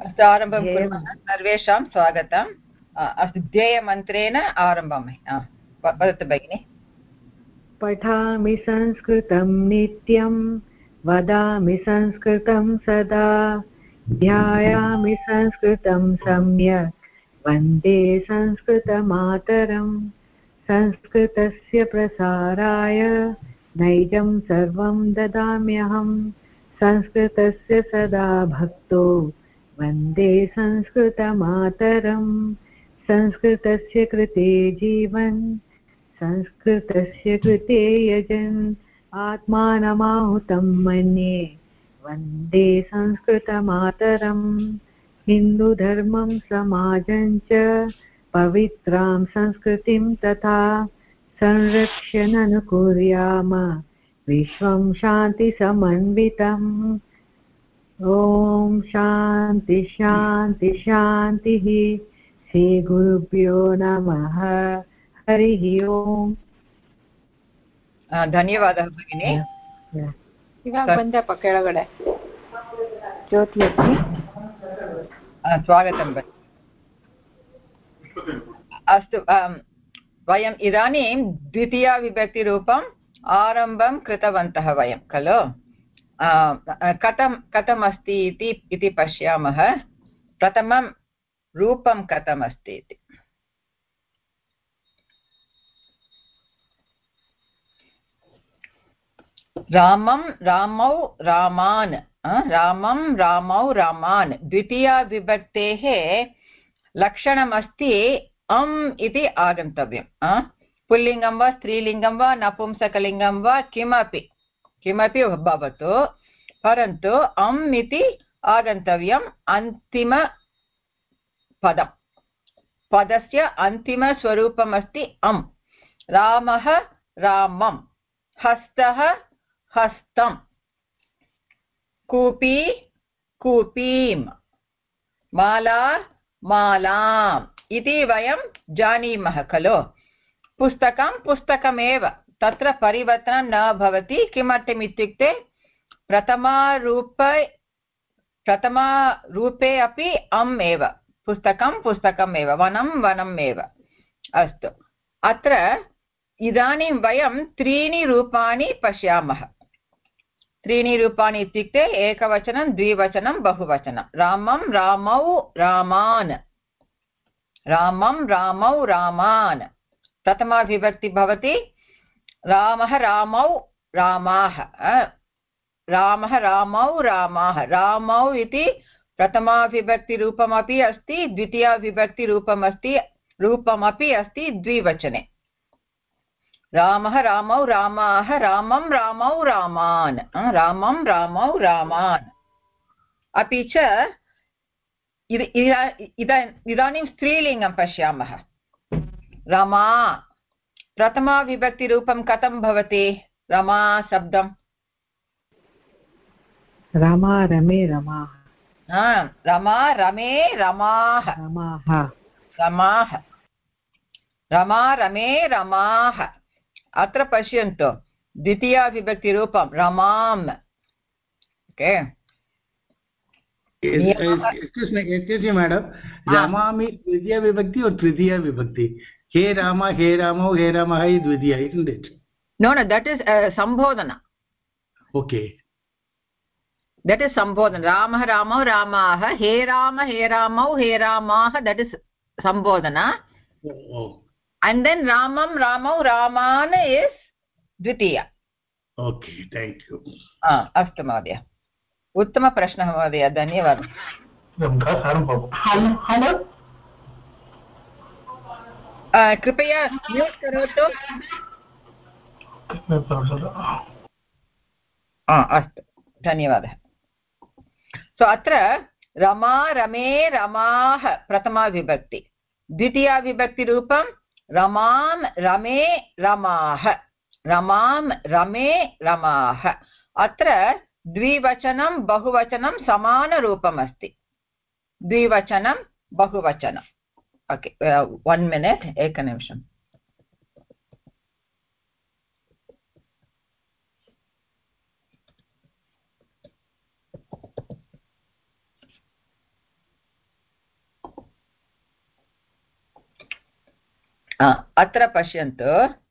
अस्तु आरम्भं कुर्मः सर्वेषां स्वागतम् अस्तु ध्येयमन्त्रेण आरम्भं वदतु भगिनि पठामि संस्कृतं नित्यं वदामि संस्कृतं सदा ध्यायामि संस्कृतं सम्यक् वन्दे संस्कृतमातरं संस्कृतस्य प्रसाराय नैजं सर्वं ददाम्यहं संस्कृतस्य सदा भक्तो वन्दे संस्कृतमातरं संस्कृतस्य कृते जीवन् संस्कृतस्य कृते यजन् आत्मानमाहुतं मन्ये वन्दे संस्कृतमातरम् हिन्दुधर्मं समाजं च पवित्रां संस्कृतिं तथा संरक्ष्य ननुकुर्याम विश्वं शान्तिसमन्वितम् ॐ शान्ति शान्ति शान्तिः श्रीगुरुभ्यो नमः हरिः ओम् धन्यवादः भगिनि इवाग बन्दप्प केळगडे ज्योतिलक्ष्मी स्वागतं भगिनि अस्तु वयम् इदानीं द्वितीयाविभक्तिरूपम् आरम्भं कृतवन्तः वयं खलु कथम् अस्ति इति पश्यामः प्रथमं रूपं कथम् अस्ति इति रामं रामौ रामान् रामं रामौ रामान् द्वितीयाविभक्तेः लक्षणमस्ति अम् इति आगन्तव्यं पुल्लिङ्गं वा स्त्रीलिङ्गं वा नपुंसकलिङ्गं वा किमपि भवतु परन्तु अम् इति आगन्तव्यम् अन्तिमपदं पदस्य अन्तिमस्वरूपमस्ति अम् रामः रामं हस्तः हस्तं कूपी कूपीं माला मालाम् इति वयं जानीमः खलु पुस्तकं पुस्तकमेव तत्र परिवर्तनं न भवति किमर्थम् इत्युक्ते प्रथमारूपे अपि अम् एव पुस्तकं पुस्तकमेव वनं वनम् एव अस्तु अत्र इदानीं वयं त्रीणि रूपाणि पश्यामः त्रीणि रूपाणि इत्युक्ते एकवचनं द्विवचनं बहुवचनं रामं रामौ रामान् रामं रामौ रामान् प्रथमा विभक्ति भवति रामः रामौ रामाः रामः रामौ रामाः रामौ इति प्रथमा विभक्तिरूपमपि अस्ति द्वितीया विभक्तिरूपमपि अस्ति द्विवचने रामः रामौ रामाः रामं रामौ रामान् रामं रामौ रामान् अपि च इदानीं स्त्रीलिङ्गं पश्यामः रमा प्रथमा विभक्तिरूपं कथं भवति रमा शब्दं रमा रमे रमाः रमा रमे रमाः रमाः रमा रमे रमाः अत्र पश्यन्तु द्वितीया विभक्तिरूपं रमाम् okay excuse me madam rama means dvitiya vibhakti or tritiya vibhakti he rama he ramo he ramah is dvitiya isn't it no that is sambodhana okay that is sambodhana ramah ramau ramah he ramau he ramah that is sambodhana oh and then ramam ramau raman is dvitiya okay thank you अस्तु महोदय उत्तमप्रश्नः महोदय धन्यवादः hello कृपया mute करोतु अस्तु धन्यवादः सो अत्र रमा रमे रमाः प्रथमा विभक्ति द्वितीया विभक्तिरूपं रमां रमे रमाः रमां रमे रमाः अत्र द्विवचनं बहुवचनं समानरूपम् अस्ति द्विवचनं बहुवचनम् ओके 1 मिनिट् एकनिमिषम् अत्र पश्यन्तु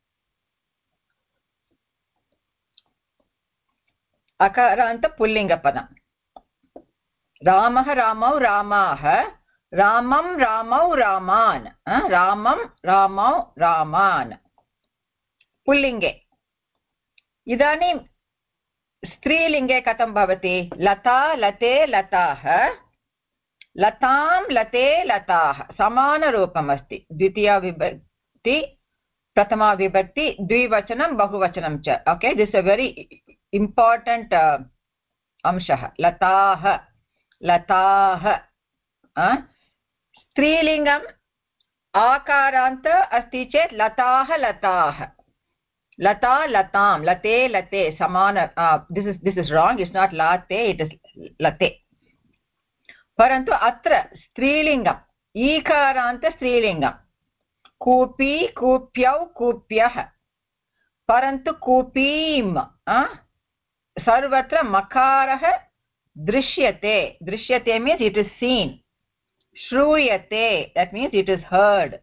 अकारान्त पुल्लिङ्गपदम् रामः रामौ रामाः रामं रामौ रामान् रामं रामौ रामान् पुल्लिङ्गे इदानीं स्त्रीलिङ्गे कथं भवति लता लते लताः लतां लते लताः समानरूपमस्ति द्वितीया विभक्ति प्रथमा विभक्ति द्विवचनं बहुवचनं च okay this a very important अंशः लताः लताः स्त्रीलिङ्गम् आकारान्त अस्ति चेत् लताः लताः लता लतां लते लते समान this is wrong, it's not late, it is late. परन्तु अत्र स्त्रीलिङ्गम् ईकारान्त स्त्रीलिङ्गम् कूपी कूप्यौ कूप्यः परन्तु कूपीं सर्वत्र मकारः दृश्यते दृश्यते means it is seen श्रूयते that means it is heard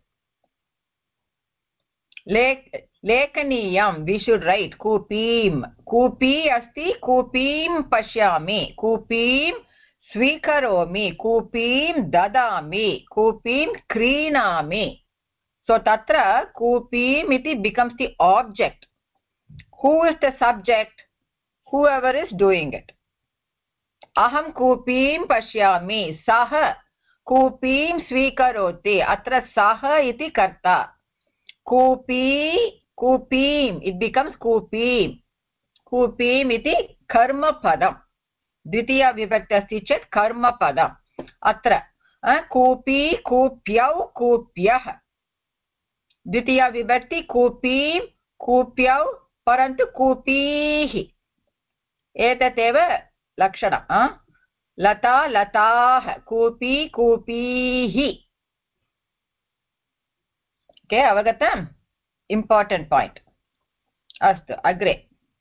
लेखनीयं we should write कूपीं कूपी अस्ति कूपीं पश्यामि कूपीं स्वीकरोमि कूपीं ददामि कूपीं क्रीणामि so तत्र कूपीम् इति becomes the object. Who is the subject? Whoever is doing it. अहं कूपीं पश्यामि सः कूपीं स्वीकरोति अत्र सः इति कर्ता कूपी कूपीम् it becomes कूपीं कूपीम् इति कर्मपदम् द्वितीया विभक्ति अस्ति चेत् कर्मपदम् अत्र कूपी कूप्यौ कूप्यः द्वितीया विभक्ति कूपीं कूप्यौ परन्तु कूपीः एतदेव लक्षणं लता लताः कूपी कूपीः ओके अवगतम् इम्पार्टेण्ट् पायिण्ट् अस्तु अग्रे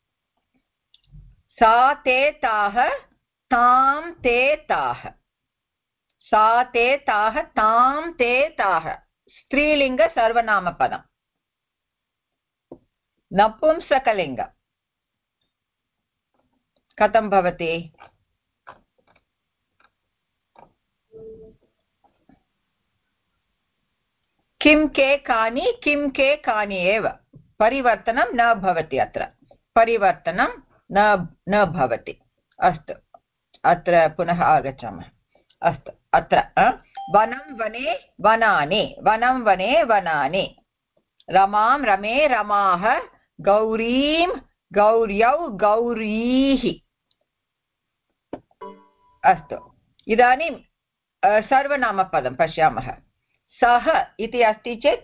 सा ते ताः तां ते ताः सा ते ताः तां ते ताः स्त्रीलिङ्ग सर्वनामपदम् नपुंसकलिङ्ग कथं भवति किं के कानि एव परिवर्तनं न भवति अत्र परिवर्तनं न भवति अस्तु अत्र पुनः आगच्छामः अस्तु अत्र वनं वने वनानि वनं वने वनानि रमां रमे रमाः गौरीं गौर्यौ गौरीः अस्तु इदानीं सर्वनामपदं पश्यामः सः इति अस्ति चेत्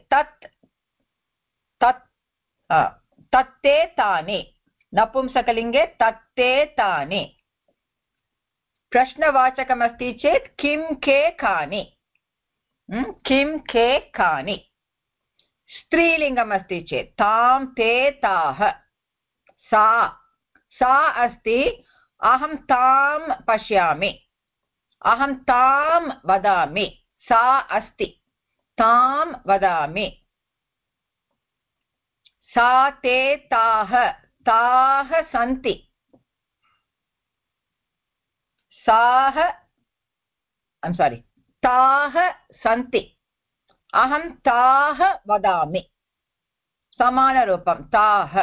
तत्ते तानि नपुंसकलिङ्गे तत्ते तानि प्रश्नवाचकमस्ति चेत् किं के कानि किं के कानि स्त्रीलिङ्गमस्ति चेत् तां ते ताः सा अस्ति अहं तां पश्यामि अहं तां वदामि सा अस्ति तां वदामि सा ते ताः सन्ति ताः सन्ति अहं ताः वदामि समानरूपं ताः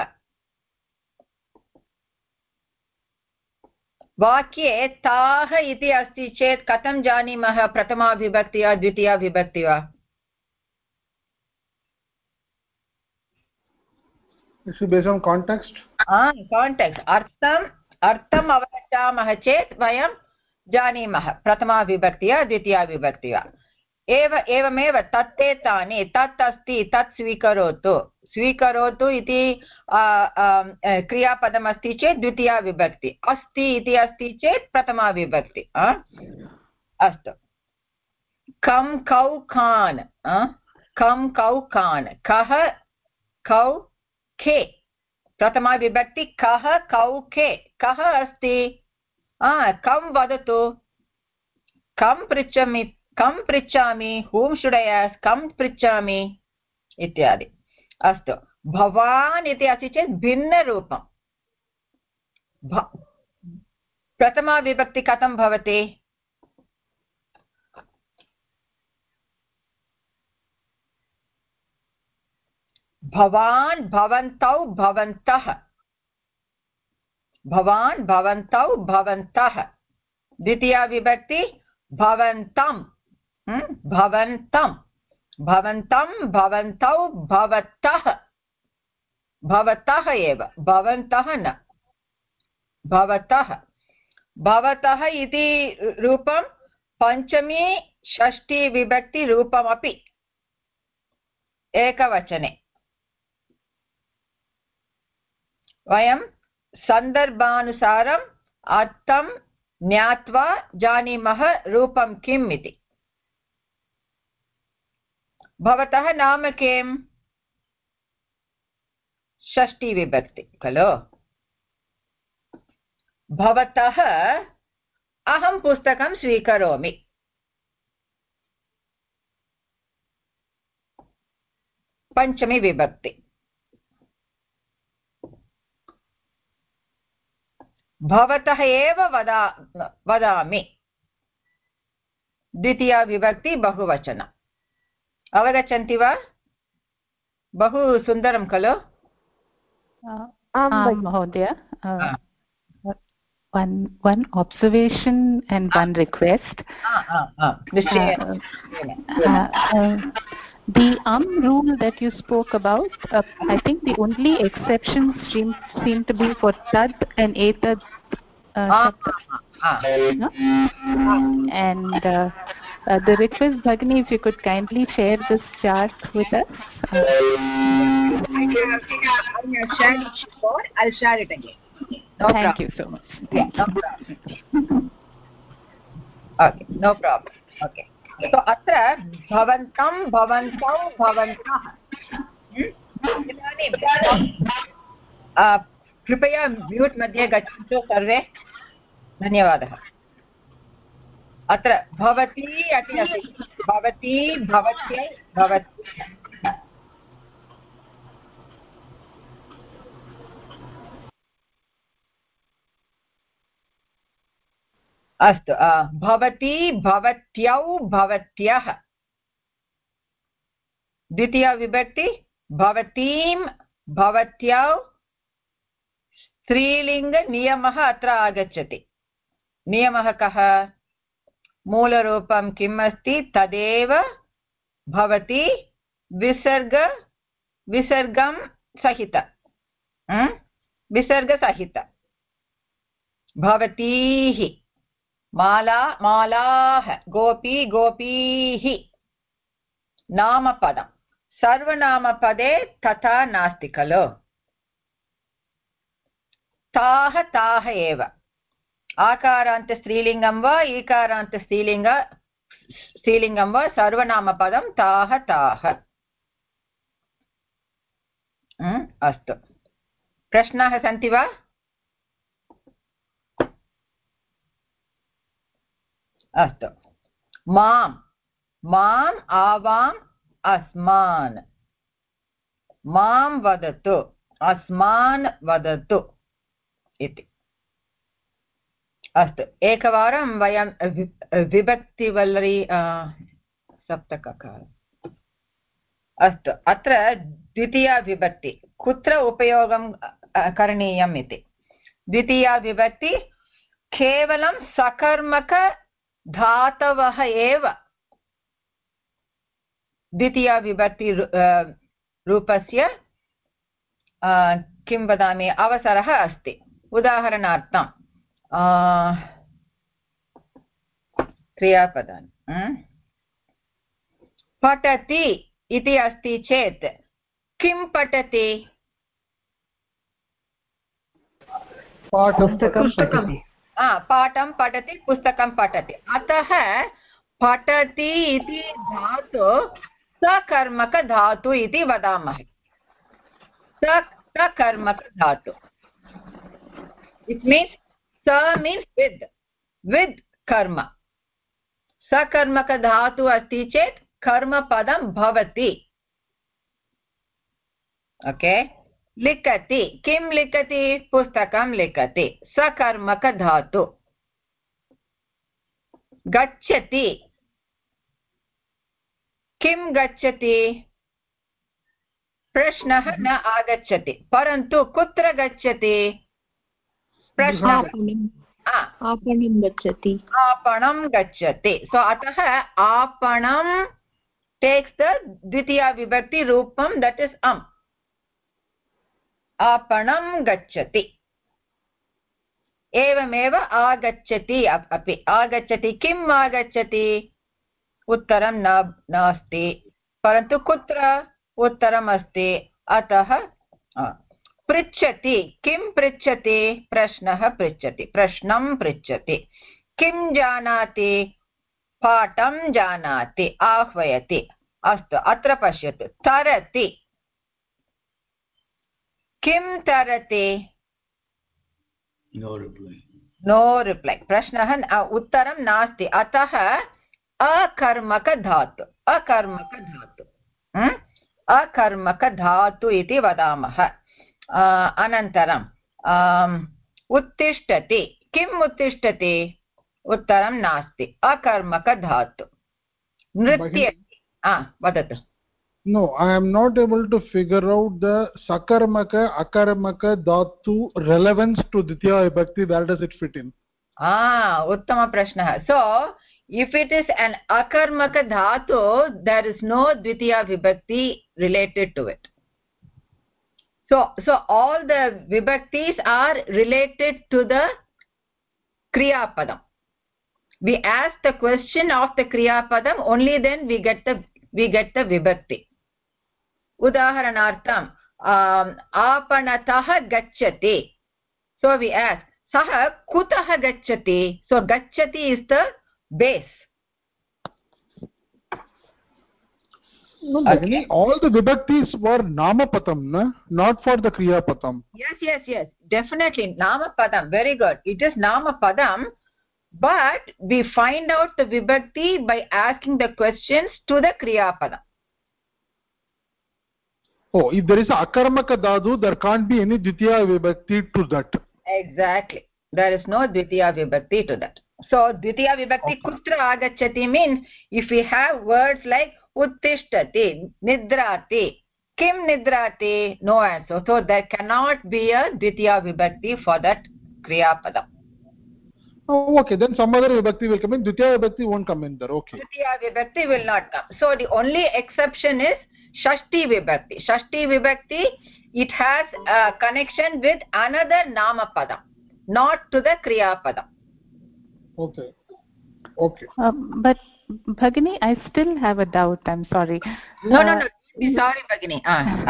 वाक्ये ताः इति अस्ति चेत् कथं जानीमः प्रथमा विभक्ति वा द्वितीया विभक्ति वा based on context काण्टेक्स्ट् अर्थम् अवगच्छामः चेत् वयं जानीमः प्रथमा विभक्ति वा द्वितीया विभक्ति वा एवमेव तत्ते तानि तत् अस्ति तत् स्वीकरोतु स्वीकरोतु इति क्रियापदमस्ति चेत् द्वितीया विभक्ति अस्ति इति अस्ति चेत् प्रथमा विभक्ति अस्तु कं कौ कान् कं कौ कान् कः कौ के प्रथमा विभक्ति कः कौ के कः अस्ति कं वदतु कं पृच्छामि whom should I ask कं पृच्छामि इत्यादि। अस्तु, भवान् इति अस्ति चेत् भिन्नरूपं। प्रथमा विभक्ति कथं भवति? भवान्, भवन्तौ, भवन्तः। भवान्, भवन्तौ, भवन्तः। द्वितीया विभक्ति भवन्तं, भवन्तं, भवन्तं, भवन्तौ, भवतः। भवतः एव, भवन्तः न, भवतः। भवतः इति रूपं पञ्चमी षष्ठी विभक्ति रूपमपि एकवचने। वयं सन्दर्भानुसारम् अर्थं ज्ञात्वा जानीमः रूपं किम् इति। भवतः नाम किम्? षष्ठी विभक्ति खलु। भवतः अहं पुस्तकं स्वीकरोमि। पञ्चमी विभक्ति। भवतः एव वदामि। द्वितीया विभक्ति बहुवचन। अवगच्छन्ति वा? बहु सुन्दरं खलु? महोदय, one observation and one request. The rule that you spoke about, I think the only exceptions seem to be for tad and etad. And the request, Bhagini, if you could kindly share this chart with us. I'll share it again. Thank you so much. Yeah, no problem. Okay, no problem. Okay. So अत्र भवन्तं, भवन्तौ, भवन्तः। इदानीं कृपया mute मध्ये गच्छन्तु सर्वे। धन्यवादः। अत्र भवती अपि अस्ति। भवती, भवत्यै, भवती। अस्तु, भवती, भवत्यौ, भवत्यः। द्वितीया विभक्ति भवतीं, भवत्यौ। स्त्रीलिङ्गनियमः अत्र आगच्छति। नियमः कः? मूलरूपं किम् अस्ति तदेव भवति विसर्गं सहित। विसर्गसहित। भवतीः, माला, मालाः, गोपी, गोपीः। नामपदं। सर्वनामपदे तथा नास्ति खलु। ताः, ताः एव। आकारान्त स्त्रीलिङ्गं वा ईकारान्त स्त्रीलिङ्गं वा सर्वनामपदं ताः, ताः। अस्तु, प्रश्नाः सन्ति वा? अस्तु, माम्, माम्, आवाम्, अस्मान्। मां वदतु, अस्मान् वदतु इति। अस्तु, एकवारं वयं विभक्तिवल्लरी सप्तककार। अस्तु, अत्र द्वितीया विभक्ति कुत्र उपयोगं करणीयम् इति। द्वितीया विभक्ति केवलं सकर्मकधातवः एव द्वितीया विभक्ति रूपस्य किं वदामि अवसरः अस्ति। उदाहरणार्थं क्रियापदानि पठति इति अस्ति चेत् किं पठति? पाठं पठति, पुस्तकं पठति। अतः पठति इति धातु सकर्मकधातु इति वदामः। सकर्मकधातु। इट् मीन्स् स मीन्स् विद् कर्म। सकर्मकधातु अस्ति चेत् कर्मपदं भवति। Okay. Likati. Kim likati? Pustakam likati. Sakarmaka dhatu. Gacchati. Kim gacchati? प्रश्नः न आगच्छति परन्तु कुत्र गच्छति प्रश्नः आपणं गच्छति सो अतः आपणं टेक्स् द द्वितीया विभक्ति रूपं दट् इस् आपणं गच्छति एवमेव आगच्छति अपि आगच्छति किम् आगच्छति उत्तरं नास्ति परन्तु कुत्र उत्तरम् अस्ति अतः पृच्छति किं पृच्छति प्रश्नः पृच्छति प्रश्नं पृच्छति किं जानाति पाठं जानाति आह्वयति अस्तु अत्र पश्यतु तरति किं तरति नो रिप्लै प्रश्नः उत्तरं नास्ति अतः अकर्मकधातु अकर्मकधातु इति वदामः अनन्तरं उत्तिष्ठति किम् उत्तिष्ठति उत्तरं नास्ति अकर्मकधातु नृत्यति वदतु No, I am not able to figure out the sakarmaka akarmaka dhatu relevance to ditya vibhakti. Where does it fit in? uttama prashnah. So if it is an akarmaka dhatu, there is no dvitiya vibhakti related to it. So all the vibhaktis are related to the kriya padam. We ask the question of the kriya padam, only then we get the vibhakti. Udaharanartham apanatah gacchati. So we ask sah kutah gacchati. So gacchati is the base. No, okay. All the vibhaktis were namapadam, na? Not for the kriya padam. Yes, definitely namapadam. Very good. It is namapadam, but we find out the vibhakti by asking the questions to the kriya padam. Oh, if there is a akarmaka dhatu, there can't be any dvitiya vibhakti to that. Exactly. There is no dvitiya vibhakti to that. So dvitiya vibhakti kutra agacchati means if we have words like uttishtati, nidrati, kim nidrati, no answer. So there cannot be a dvitiya vibhakti for that kriya padam. Oh, okay. Then some other vibhakti will come in. Dvitiya vibhakti won't come in there. Okay. Dvitiya vibhakti will not come. So the only exception is shashti vibhakti. Shashti vibhakti, it has a connection with another nama padam, not to the kriya padam. Okay. But Bhagini, I still have a doubt. I'm sorry. No. Sorry, Bhagini.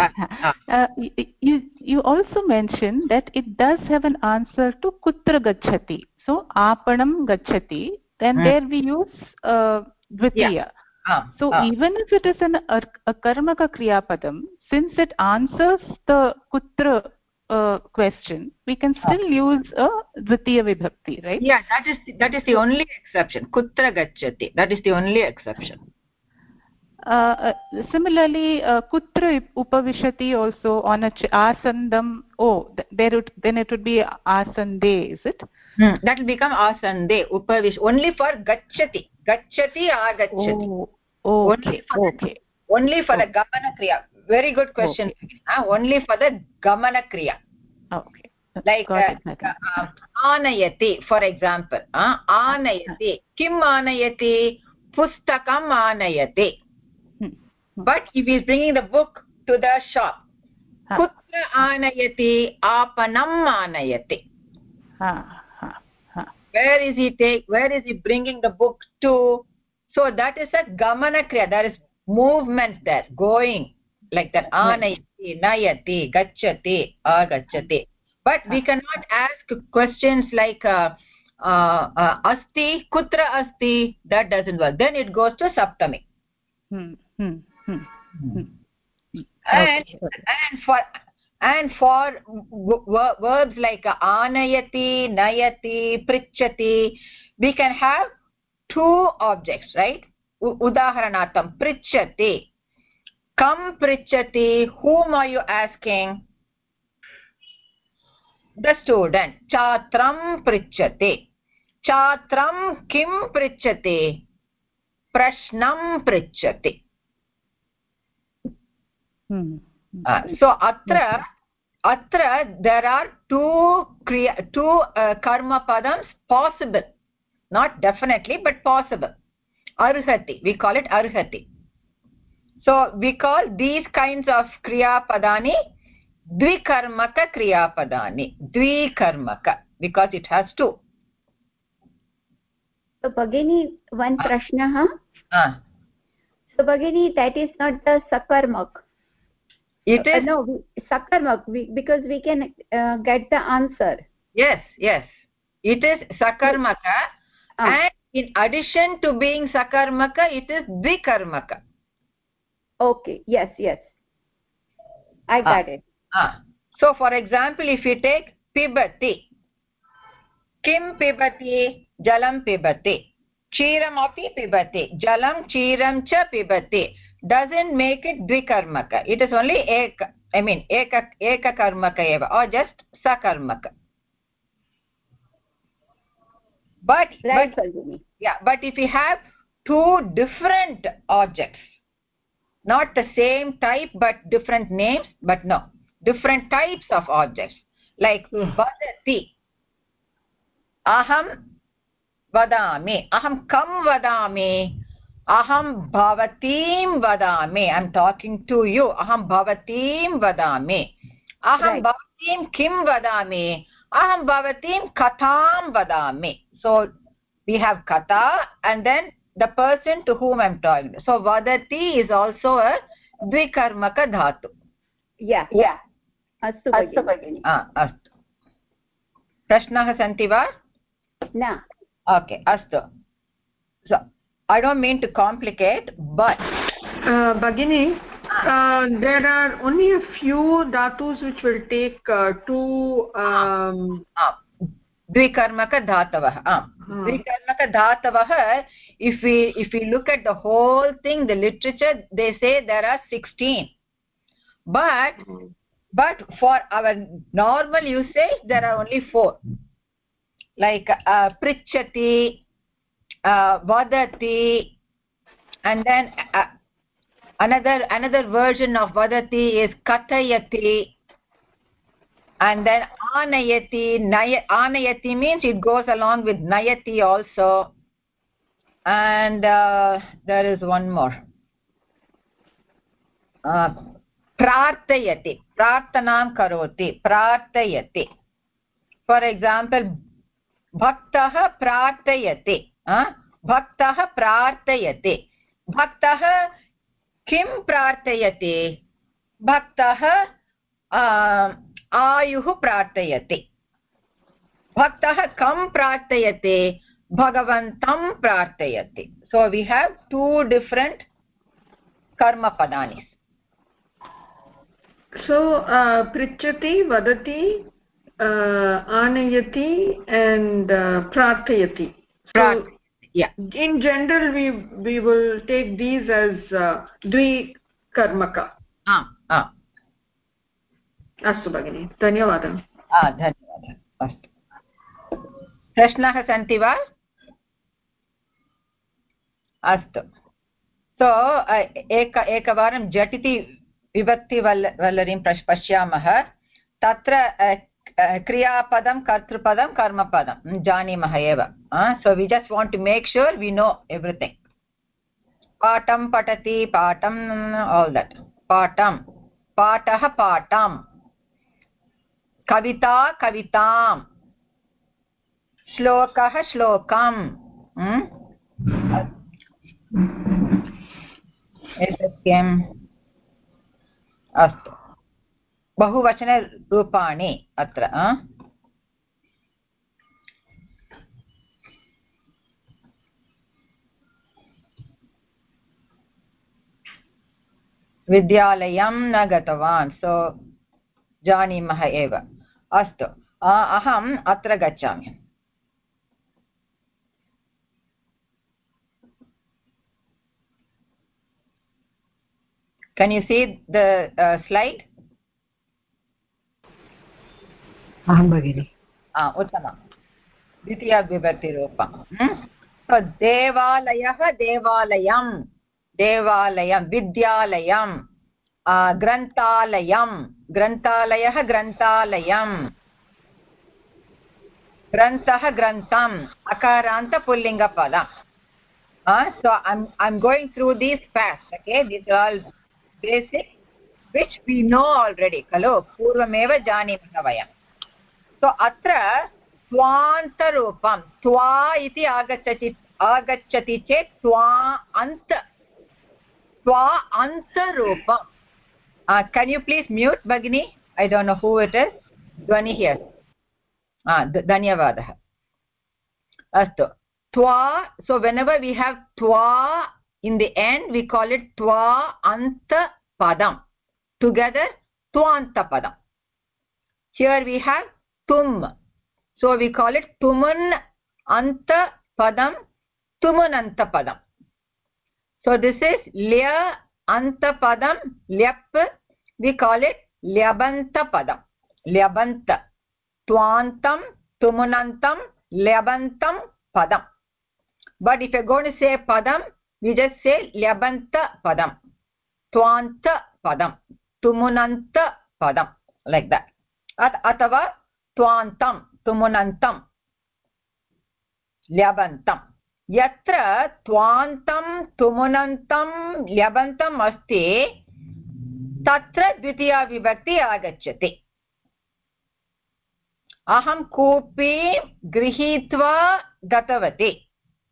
You also mentioned that it does have an answer to kutra gacchati. So apanam gacchati. Then there we use dvitiya. So even if it is a karmaka kriya padam, since it answers the kutra question, we can still use a dvitiya vibhakti, right? Yeah, that is the only exception. Kutra gacchati. That is the only exception. Similarly, kutra upavishati also on a asandam. Then it would be asande, is it? That will become asande upavish only for gacchati. Gacchati agacchati. Okay. Only for the gamana kriya. Very good question. Okay. Only for the gamana kriya. Okay. Like anayati, for example. Anayati. Kim anayati? Pustakam anayati. But if he is bringing the book to the shop, kutra anayati? Apanam anayati. Where is he bringing the book to? So that is a gamana kriya. There is movement there, going like that. Anayati, nayati, gacchati, agacchati. But we cannot ask questions like asti, kutra asti. That doesn't work. Then it goes to saptami. And for verbs like anayati, nayati, prichati, we can have two objects, right? Udaharanatham, prichati. Kam prichati, whom are you asking? The student. Chatram prichate. Chatram kim prichate? Prashnam prichate. So atra there are two karma padams possible, not definitely but possible. Arhati, we call it arhati. So we call these kinds of kriya padani dvikarmaka kriya padani. Dvikarmaka, because it has two. So Bhagini, one prashna. So Bhagini, that is not the sakarmak. It is no sakarmak, because we can get the answer. Yes. It is sakarmaka, and in addition to being sakarmaka, it is dvikarmaka. Okay. Yes. I got it. So for example, if you take pibati, kim pibati? Jalam pibati. Chiram api pibati. Jalam chiram cha pibati. Doesn't make it dvikarmaka. It is only eka karmaka eva, or just sakarmaka. But if you have two different objects, not the same type but different names, but no, different types of objects, like vadati, aham vadami, aham kam vadami, aham bhavatim vadami, I'm talking to you, aham bhavatim vadami, aham bhavatim kim vadami, aham bhavatim katham vadami. So we have katha and then the person to whom I'm talking. So vadati is also a dvikarmaka dhatu. Yeah. Astu bhagini. Astu. Prashnaः santi va? Na. Okay, astu. So I don't mean to complicate, but Bhagini, there are only a few dhatus which will take two dvikarmaka dhatavah. Dvikarmaka dhatavah, if we look at the whole thing, the literature, they say there are 16. But for our normal usage, there are only 4. Like prichati, vadati, and then another version of vadati is kathayati. And then anayati, anayati means it goes along with nayati also. And there is one more. Prarthayati, prarthanam karoti, prarthayati. For example, bhaktah prarthayati. Bhaktah prarthayati. Bhaktah kim prarthayati? Bhaktah आयुः प्रार्थयति. भक्तः कं प्रार्थयति? भगवन्तं प्रार्थयति. So we have two different karma padani. So prichati, vadati, anayati and prarthayati. So in general we will take these as dvikarmaka. अस्तु भगिनि, धन्यवादः. धन्यवादः. अस्तु, प्रश्नाः सन्ति वा? अस्तु. सो एकवारं झटिति विभक्तिवल्लरीं पश्यामः. तत्र क्रियापदं, कर्तृपदं, कर्मपदं जानीमः एव. So we just want to make sure we know everything. पाठं पठति, पाठं, all that. पाठं, पाठः, पाठं. कविता, कवितां. श्लोकः, श्लोकम्. एतत् किम्? अस्तु, बहुवचनरूपाणि अत्र. विद्यालयं न गतवान्. सो जानीमः एव. अस्तु, अहम् अत्र गच्छामि. Can you see the slide? aham bagini. Uttama. Dvitiya vibhakti rupam. So devalayah devalayam, devalayam, vidyalayam, granthalayam, granthalayah granthalayam, grantah grantham, akaranta pullinga padam. So I'm going through these fast. Okay, these are all basic which we know already. Khalo purvameva janimah vayam. So atra twanta rupam, twa iti agachati chet twa anta rupam. Can you please mute Bhagini? I don't know who it is. Dhwani here. Dhanyavadah. Astu. Twa, so whenever we have twa in the end, we call it twa anta padam. Together, twanta padam. Here we have tum. So we call it tumun anta padam, tumunanta padam. So this is lya anta padam, lyap. We call it lyabanta padam. Lyabanta. Twantam, tumunantam, lyabantam padam. But if you're going to say padam, we just say lyabanta padam, twanta padam, tumunanta padam, like that. Atava twantam, tumunantam, lyabantam. Yatra twantam, tumunantam, lyabantam asti, tatra dvitiya vibhakti agacchati. Aham koopi grihitva gatavati.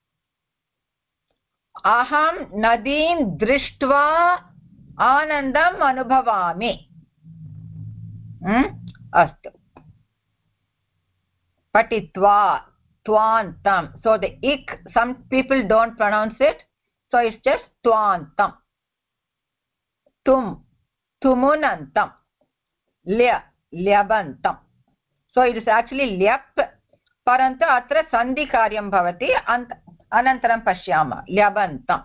Aham nadim drishtva anandam anubhavami. Astu. Patitva, twantam. So the ik, some people don't pronounce it. So it's just twantam. Tum, tumunantam. Lya, lyabantam. So it is actually lyap. Paranta atra sandhi karyam bhavati. Anantaram pashyama. Lyabantam.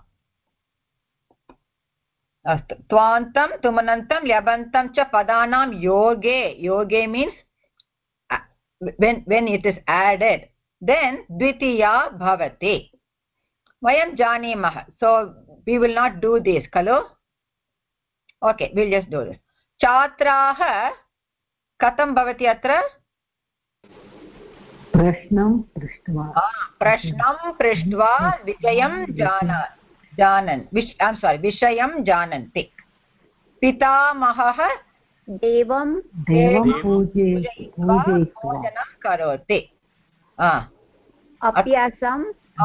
Astu. Twantam, tumanantam, lyabantam cha padanam yoge. Yoge means when it is added. Then dvitiya bhavati. Vayam janimah. So we will not do this. Khalo? Okay, we'll just do this. Chatraha katam bhavati atra? Prashnam prishtva. Prashnam prishtva vishayam janan. Vishayam jananti. Pitamahah devam pujayitva bhojanam karoti. Abhyasam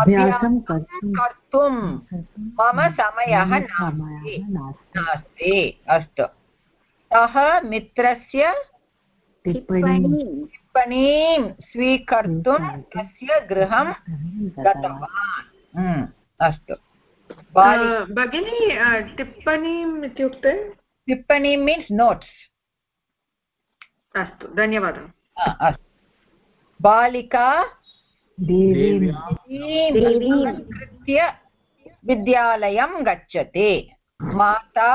kartum mama samayah nasti. Astu. Taha mitrasya टिप्पणीं स्वीकर्तुं तस्य गृहं गतवान्. अस्तु भगिनी टिप्पणीम् इत्युक्ते टिप्पणी means notes. अस्तु धन्यवादः. अस्तु बालिका देवीं कृत्य विद्यालयं गच्छति. माता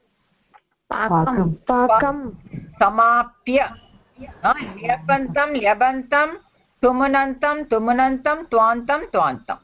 पाकं समाप्य ल्यबन्तं ल्यबन्तं तुमुनन्तं तुमुनन्तं त्वान्तं त्वान्तम्.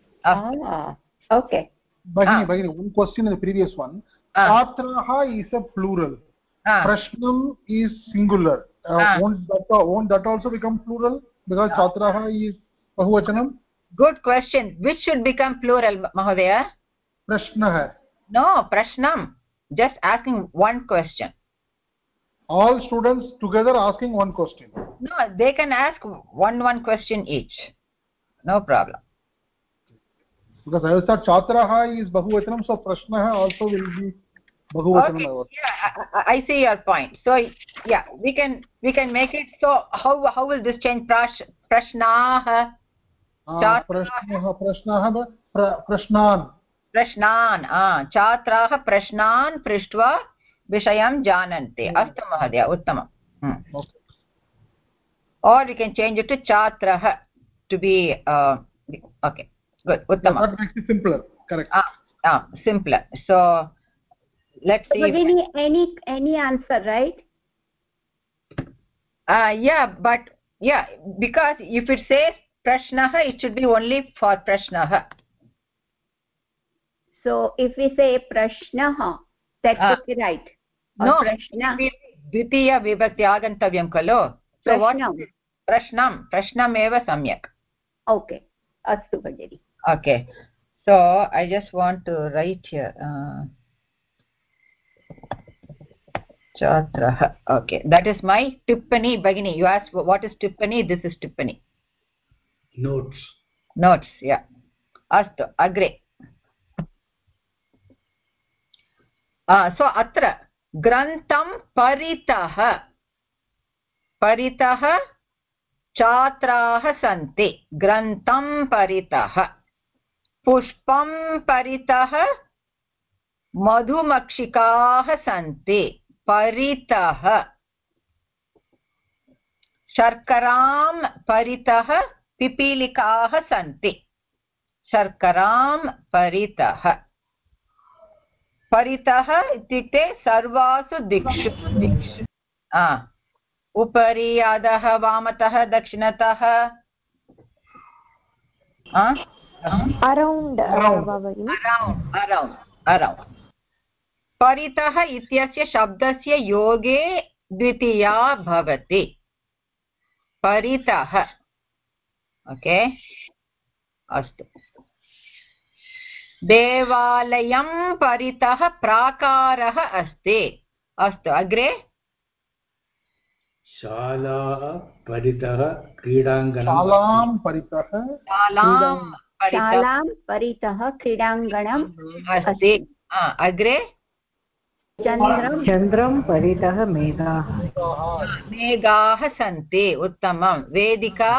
Okay. Bhagini, one question in the previous one. Chatraha is a plural. Prashnam is singular. Won't that also become plural? Because Chatraha is Bahuvachanam? Good question. Which should become plural, Mahodaya? Prashnah. No, Prashnam. Just asking one question. All students together asking one question. No, they can ask one question each. No problem. Because I thought Chatraha is Bahuvachanam, so Prashnaha also will be Bahuvachanam. Okay. Yeah, I see your point. So yeah, we can make it. So how will this change? Prashnaha. Prashnan. Chatraha prashnan prishtva vishayam janante. Astu Mahadaya. Uttamam. Okay. Or we can change it to Chatraha to be okay. Good. Uttama. That makes it simpler. Correct. Simpler. So let's see. Any answer, right? Yeah, but yeah, because if it says prashnah, it should be only for prashnah. So if we say prashnah, that should be right. No, dvitiya vibhakti agantavyam khalo. So what? Prashnam eva samyak. Okay, astu bhagini. Okay, so I just want to write here. Chatraha. Okay, that is my tippani. Bhagini, you asked what is tippani? This is tippani. Notes, yeah. Astu agre. So atra grantam paritah छात्राः सन्ति. ग्रन्थं परितः. पुष्पं परितः मधुमक्षिकाः सन्ति. परितः. शर्करां परितः पिपीलिकाः सन्ति. शर्करां परितः. परितः इत्युक्ते सर्वासु दिक्षु. उपरि अधः वामतः दक्षिणतः. अराउंड. परितः इत्यस्य शब्दस्य योगे द्वितीया भवति. परितः. ओके, अस्तु. देवालयं परितः प्राकारः अस्ति. अस्तु अग्रे. शाला परितः क्रीडाङ्गणम्. शालां परितः क्रीडाङ्गणम् अस्ति. अग्रे. चन्द्रं परितः मेघाः सन्ति. उत्तमं. वेदिका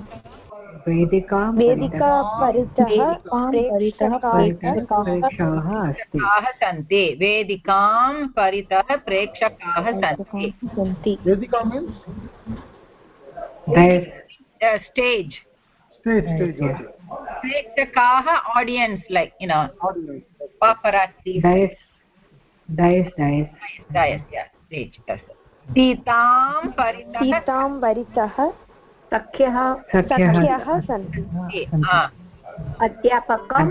प्रेक्षकाः सन्ति. वेदिकां परितः प्रेक्षकाः सन्ति. Vedika means stage. प्रेक्षकाः audience, like paparazzi. Dice. Yeah, stage. सीतां परितः सख्यः सन्ति. अध्यापकं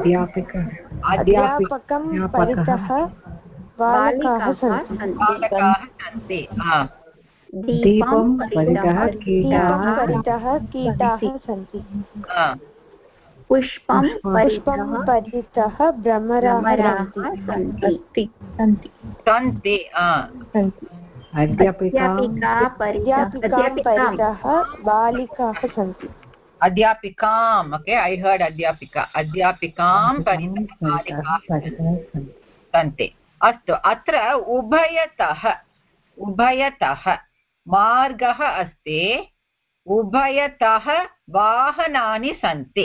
परितः बालिकाः सन्ति. दीपं परितः कीटाः सन्ति. पुष्पं परितः भ्रमराः सन्ति. अध्यापिका परितः बालिकाः सन्ति. अध्यापिकाम्. Okay, I heard अध्यापिका. अध्यापिकां परितः बालिकाः सन्ति. अस्तु. अत्र उभयतः मार्गः अस्ति. उभयतः वाहनानि सन्ति.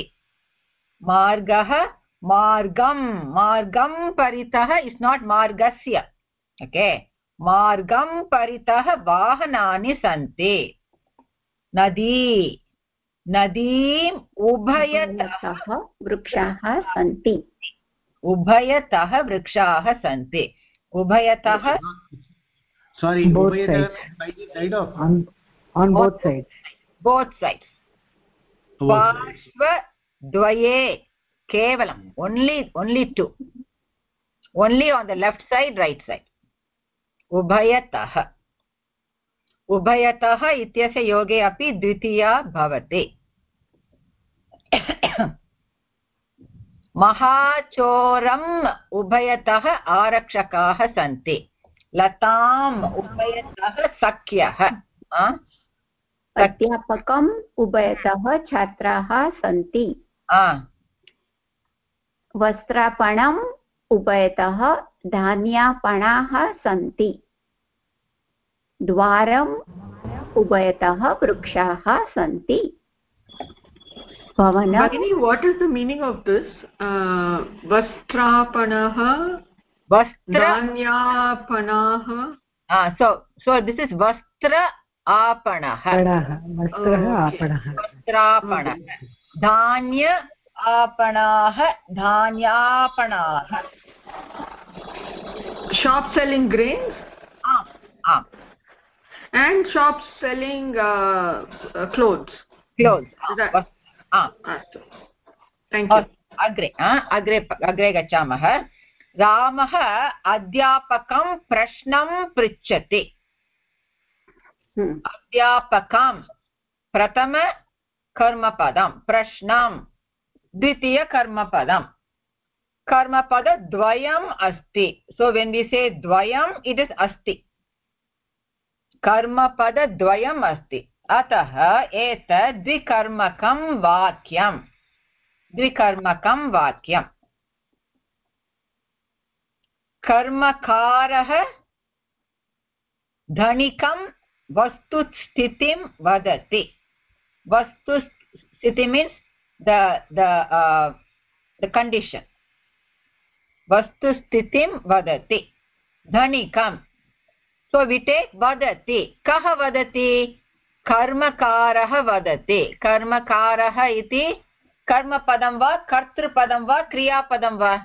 मार्गं परितः इस् नाट् मार्गस्य. ओके, मार्गं परितः वाहनानि सन्ति. नदीम् उभयतः वृक्षाः सन्ति. उभयतः वृक्षाः सन्ति. उभयतः. Sorry, both sides. Both sides. पार्श्वद्वये केवलम्. Only two. Only on the left side, right side. उभयतः इत्यस्य योगे अपि द्वितीया भवति. महाचोरम् उभयतः आरक्षकाः सन्ति. लताम् उभयतः सख्यः. अध्यापकम् उभयतः छात्राः सन्ति. वस्त्रापणम् उभयतः धान्यापणाः सन्ति. द्वारम् उभयतः वृक्षाः सन्ति. Bhagini, what is the meaning of this? Vastrapanah, Dhanyapanah. So this is Vastra Apanah. Vastrapanah. Dhanya Apanah. Dhanyapanaah. shop selling grains and shop selling clothes. अस्तु, थैंक यू. अग्रे गच्छामः. रामः अध्यापकं प्रश्नं पृच्छति. अध्यापकं प्रथम कर्मपदं, प्रश्नं द्वितीयकर्मपदं. कर्मपदद्वयम् अस्ति. सो वेन् वि से द्वयम् इट् इस् अस्ति. कर्मपदद्वयम् अस्ति. अतः एतत् द्विकर्मकं वाक्यं. द्विकर्मकं वाक्यं. कर्मकारः धनिकं वस्तुस्थितिं वदति. वस्तुस्थिति means the condition. वस्तुस्थितिं वदति. धनिकं. So we take वदति. कः वदति? कर्मकारः वदति. कर्मकारः इति कर्मपदं वा कर्तृपदं वा क्रियापदं वा?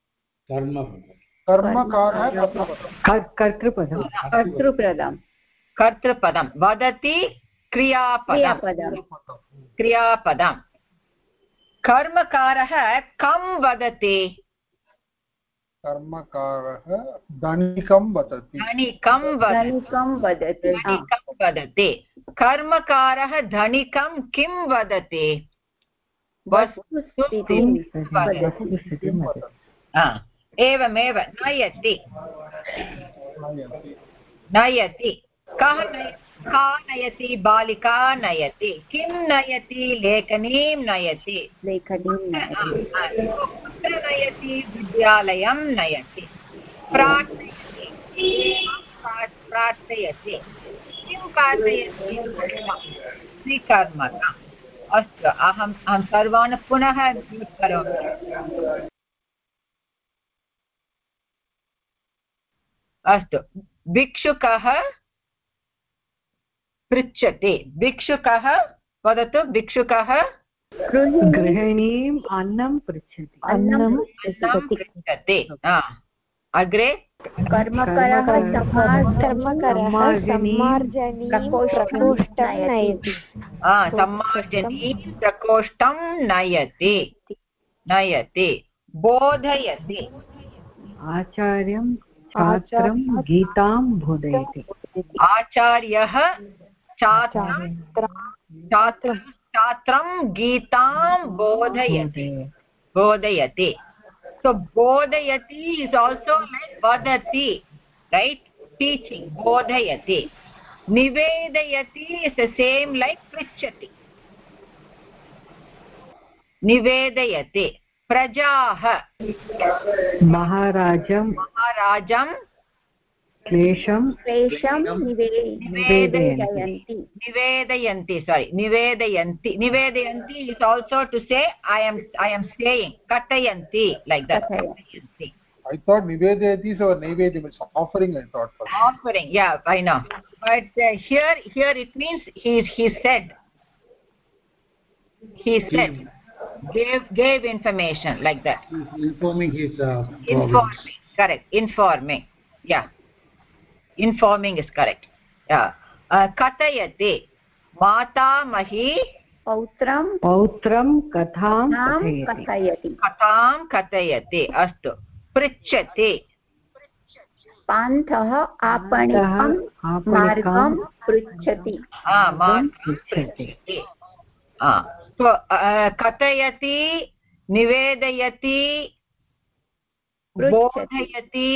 कर्तृपदं. वदति क्रियापदं. कर्मकारः कं वदति? कर्मकारः धनिकं वदति. कर्मकारः धनिकं किं वदति? वस्तुस्थितिं वदति. एवमेव. नयति. कः का नयति? बालिका नयति. किं नयति? लेखनीं नयति. कुत्र नयति? विद्यालयं नयति. प्रार्थयति. किं प्रार्थयति? द्विकर्मकम्. अस्तु, अहं सर्वान् पुनः म्यूट् करोमि. अस्तु. भिक्षुकः पृच्छति. भिक्षुकः वदतु. भिक्षुकः गृहिणीम् अन्नं पृच्छति. अग्रे कर्मकरः सम्मार्जनीं प्रकोष्ठं नयति. बोधयति. आचार्यं छात्रं गीतां बोधयति. आचार्यः छात्रं गीतां बोधयति. So bodhayati is also like vadati, right? Teaching. Bodhayati. Nivedayati is the same like pritchati. Nivedayati. Prajaha. महाराजं क्लेशं nivedayanti. Nivedayanti is also to say I am saying. Katayanti, like that. Katayanti. I thought nivedayati is or naivedyam is offering. I thought first. Offering, yeah, I know. But here it means he said. Gave information, like that. Informing his informing, correct. Informing, yeah. Informing is correct. Yeah. Katayati. Matamahi पौत्रं कथां कथयति. अस्तु. पृच्छति. पान्थः आपणिकं मार्गं पृच्छति. So कथयति, निवेदयति, बोधयति,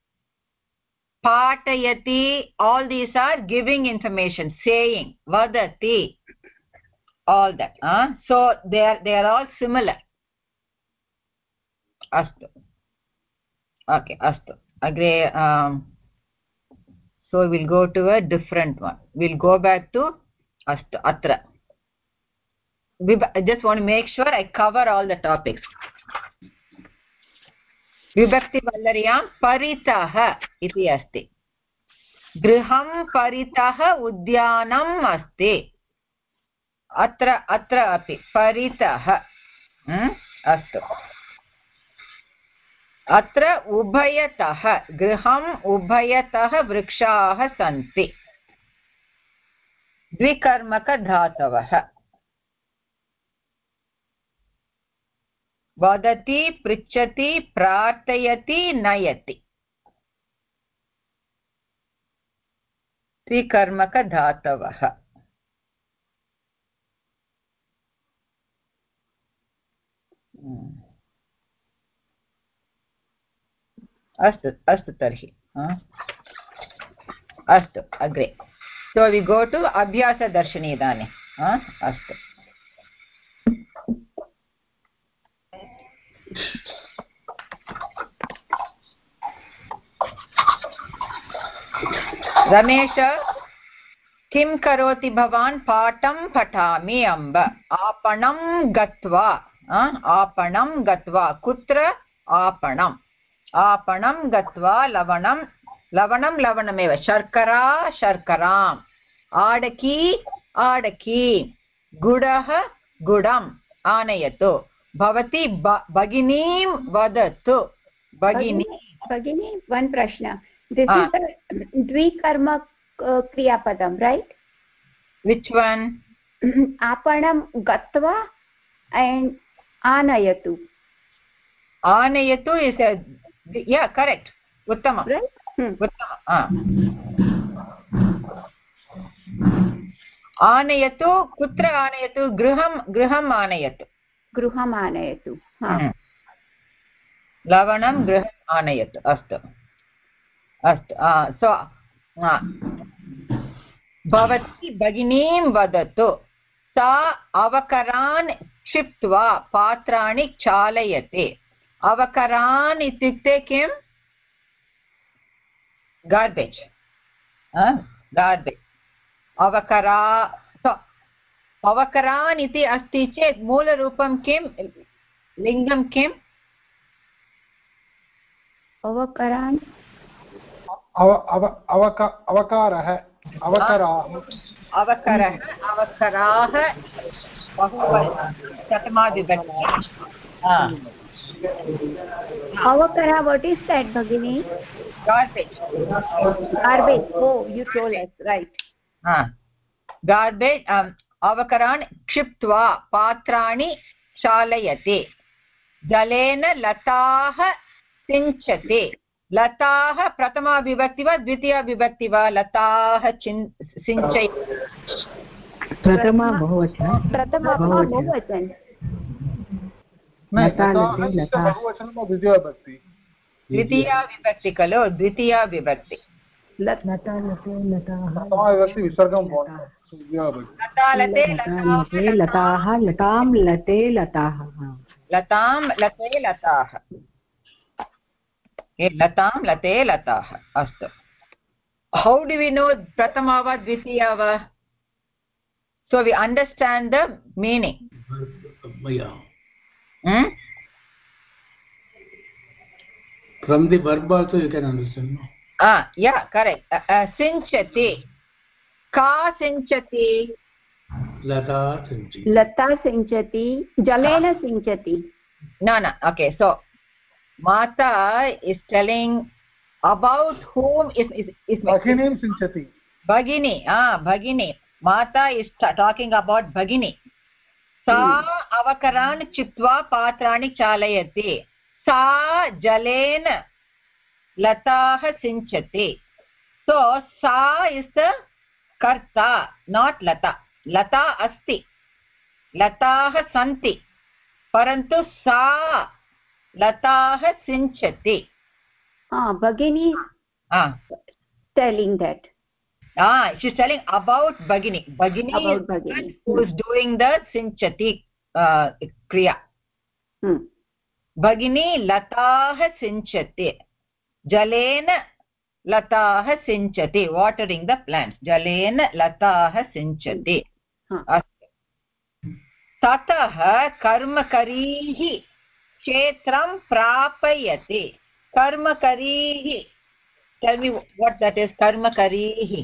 पाठयति, all these are giving information, saying. Vadati, all that. So they are all similar. Astu. Okay, astu. Agre. So we'll go to a different one. We'll go back to astu atra. I just want to make sure I cover all the topics. विभक्ति वल्लर्यां परितः इति अस्ति. गृहं परितः उद्यानम् अस्ति. अत्र अपि परितः. अस्तु. अत्र उभयतः गृहम् उभयतः वृक्षाः सन्ति द्विकर्मकधातवः वदति पृच्छति प्रार्थयति नयति द्विकर्मकधातवः अस्तु अस्तु तर्हि अस्तु अग्रे सो वि गो टु अभ्यासदर्शिनी इदानीम् अस्तु रमेश किं करोति भवान् पाठं पठामि अम्ब आपणं गत्वा आपणं गत्वा कुत्र आपणम् आपणं गत्वा लवणं लवणं लवणमेव शर्करा शर्कराम् आडकी आडकी गुडः गुडम् आनयतु भवती भगिनीं वदतु भगिनी भगिनी one prashna this is a dvikarma kriyapadam right which one apanam gatva and anayatu anayatu is a yeah correct uttama right uttama आनयतु कुत्र आनयतु गृहम् आनयतु गृहम् आनयतु लवणं गृहम् आनयतु अस्तु अस्तु सो भवती भगिनीं वदतु सा अवकरान् क्षिप्त्वा पात्राणि क्षालयति अवकरान् इत्युक्ते किं गार्बेज् गार्बेज् अवकरा अवकरान् इति अस्ति चेत् मूलरूपं किं लिङ्गं किम् अवकरान् अवकारः अवकराः अवकरः अवकराः प्रथमाविभक्ति avakara what is that bhagini garbage garbage oh you told us right garbage avakaran kshiptva patrani shalayate jalena lataah sinchate lataah prathama vibhakti va dvitiya vibhakti va lataah sinchay prathama bahuvachan द्वितीया विभक्ति खलु द्वितीया विभक्ति लताः लतां लते लताः लतां लते लताः लतां लते लताः अस्तु how do we know prathama va dvitiya va so we understand the meaning from the verb also you can understand yeah correct sinchati ka sinchati lata sinchati jalena sinchati no okay so mata is telling about whom is bhagini sinchati bhagini mata is talking about bhagini सा अवकरान् चित्वा पात्राणि चालयति सा जलेन लताः सिञ्चति so सा is the कर्ता not lata lata अस्ति लताः सन्ति परन्तु सा लताः सिञ्चति भगिनी telling that she's telling about bhagini who is doing the sinchati kriya bhagini lataah sinchati jalena lataah sinchati watering the plants jalena lataah sinchati tatah karmakarihi kshetram prapayati karmakarihi tell me what that is karmakarihi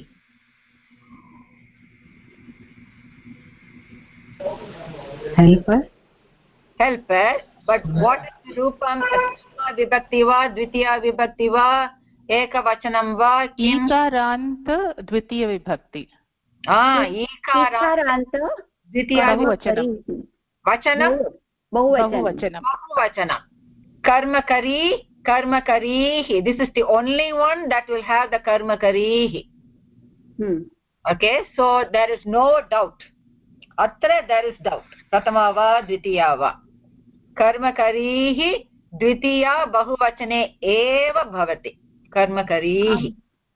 helper but what is the rupam विभक्ति वा द्वितीया विभक्ति वा एकवचनं वा ईकारान्त द्वितीयविभक्ति ईकारान्त द्वितीया वचनं बहुवचनं कर्मकरी karmakarihi. This is the only one that will have the karmakarihi. Okay, so there is no doubt. Atra there is doubt. Pratama va dvitiya va. Karmakarihi dvitiya bahuvachane eva bhavati. Karmakarihi.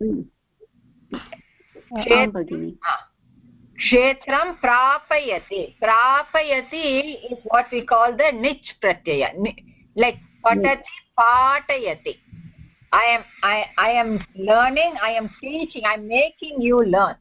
Kshetram prapayati. Prapayati is what we call the nich pratyaya. Like patati patayati. I am learning, I am teaching, I am making you learn.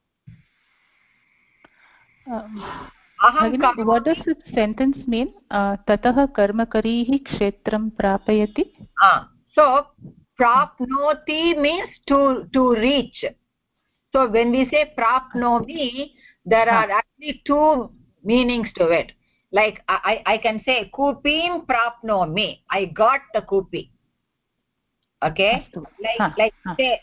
What does this sentence mean? Tatah karmakarihi kshetram prapayati. So prapnoti means to reach. So when we say prapnomi, there are actually two meanings to it. Like I can say kupim prapnomi, I got the kupi. Okay, say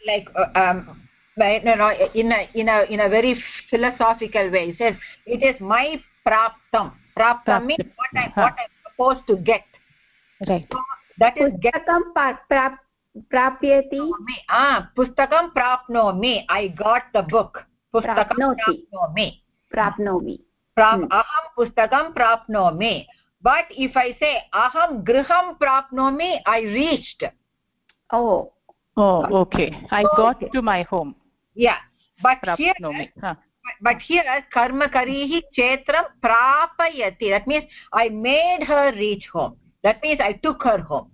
in a very philosophical way, it says it is my praptam. Praptam means what I'm supposed to get. Right. So that is pustakam prapyati. Pustakam prapnomi, I got the book. Pustakam prapnomi. Aham pustakam prapnomi. But if I say aham griham prapnomi, I reached. Oh, okay. I got to my home. Yeah, but here karmakarihi kshetram prapayati. That means I made her reach home. That means I took her home.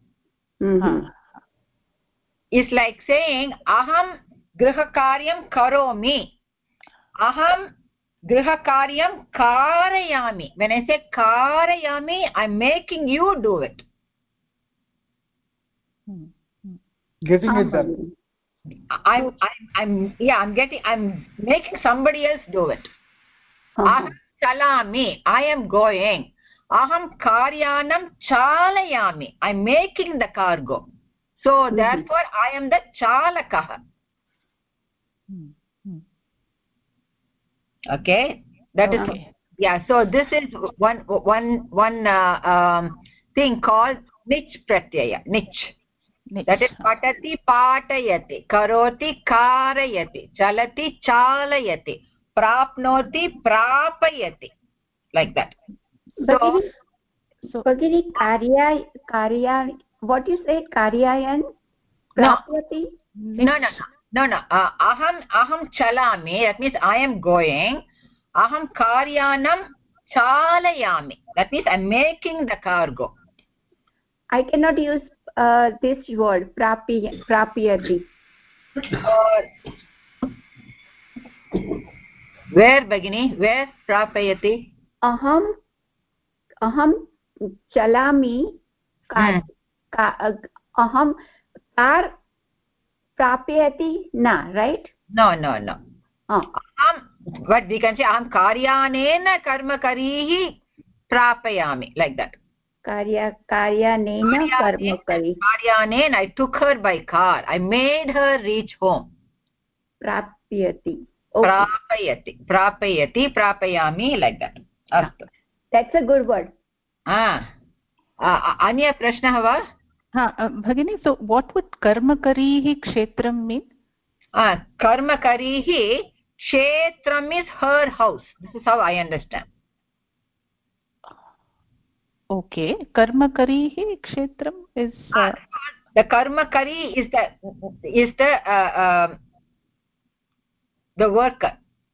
It's like saying aham grihakaryam karomi. Aham grihakaryam karayami. When I say karayami, I'm making you do it. Getting it done. I'm making somebody else do it. Aham chalami, I am going. Aham karyanam chalayami, I'm making the car go. So therefore I am the chalakah. Okay, that is so this is one thing called nich pratyaya. Nich. That is patati patayati, karoti karayati, chalati chalayati, prapnoti prapayati, like that. So Bhagini, karya, what you say, karyayan prapyati? No. Aham chalami, that means I am going. Aham karyanam chalayami, that means I am making the car go. I cannot use this word prapyati. Where Bhagini? Where prapayati? Aham chalami. Aham kar prapyati na, right? No. But we can say aham karyanena karmakarihi prapayami, like that. Karyanena karmakari. Karyanena, I took her by car. I made her reach home. Prapyati. Okay. Prapayati, prapayami, like that. That's a good word. Anya prashnah va? Bhagini, so what would karmakarihi kshetram mean? Karmakarihi kshetram is her house. This is how I understand. Okay, karmakarihi kshetram is the karmakari is the worker.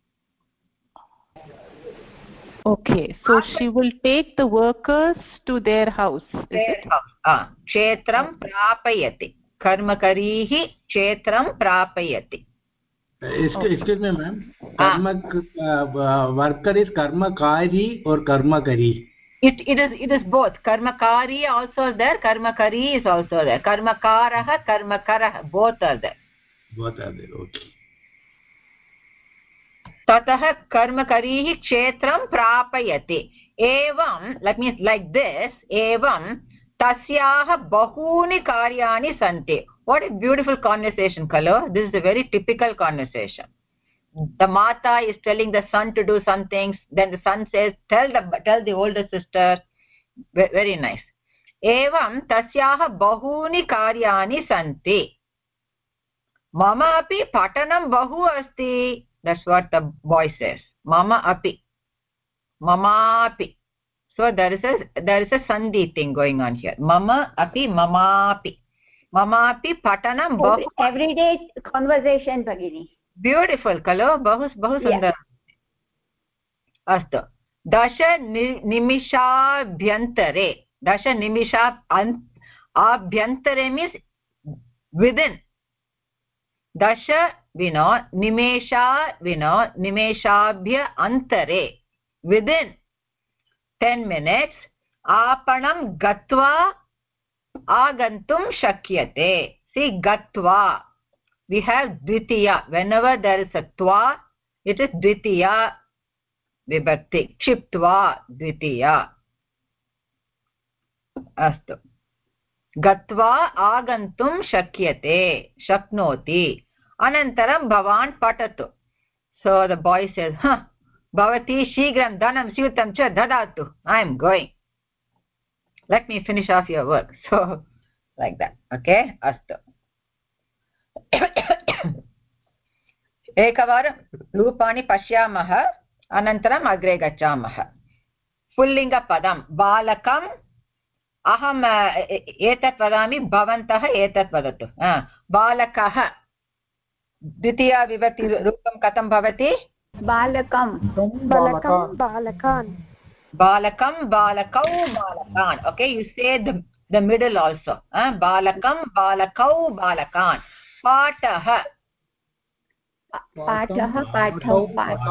Okay, so she will take the workers to their house. Kshetram prapayati. Karmakarihi kshetram prapayati. Excuse me, ma'am. Worker is karmakari or karmakari? It is both. Karmakari also there. Karmakari is also there. Karmakaraha, karmakaraha, both are there. Okay. Tatah karmakarihi kshetram prapayati. Evam, that means like this. Evam tasyaah bahuni karyani santi. What a beautiful conversation, Kalo. This is a very typical conversation. The mata is telling the son to do some things, then the son says, tell the older sister. Very nice. Evam tasyaah bahuni karyani santi. Mama api patanam bahu asti. That's what the boy says. Mama api. Mama api. So there is a sandhi thing going on here. Mama api, mama api. Mama api patanam bahu. Everyday conversation, Bhagini. Beautiful, Kalo. Bahu sundar. Astu. Dasha nimishabhyantare. Dasha abhyantare means within. Dasha vino, nimesha vino, nimeshabhya antare. Within 10 minutes, aapanam gatva agantum shakyate. See, gatva. We have dvitiya. Whenever there is a tva, it is dvitiya vibhakti. Kshiptva dvitiya. Astu. Gatva agantum shakyate. Shaknoti. Anantaram bhavan patatu. So the boy says, Bhavati shigram dhanam sivatam cha dadatu. I am going. Let me finish off your work. So, like that. Okay? Astu. Ekavaram rupani pashyamah. Anantaram agre gachamah. Pullinga padam. Balakam. Aham etat vadami. Bhavantah etat vadatu. Balakah. Dvitiya vibhakti rupam katam bhavati? Balakam. Balakam. Balakan. Balakam, balakau, balakan. Okay, you say the middle also. Balakam, balakau, balakan. Patah. Patah, patau,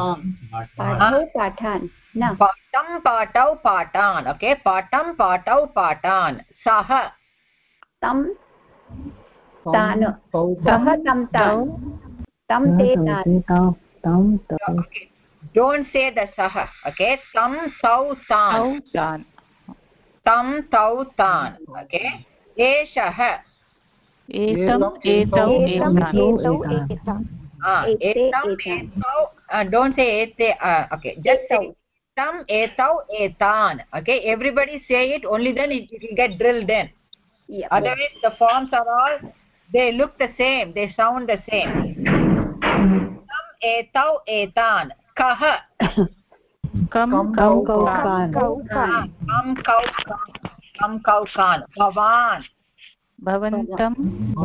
patan. No. Patam, patau, patan. Okay, patam, patau, patan. Saha. Tam, tanu. Saha, tam, tan. Tam, te, tan. Okay. Don't say the saha. Okay, tam, tau, tan. Tam, tau, tan. Okay. Eshah. Etam, etau, etan. Etam, etau. Don't say ete. Okay, just say etam, etau, etan. Okay, everybody say it. Only then it will get drilled in. Yep. Otherwise, the forms are all, they look the same. They sound the same. Etam, etau, etan. Kah. Kam kaukan. Kam kaukan. Bhavan. Bhavantam.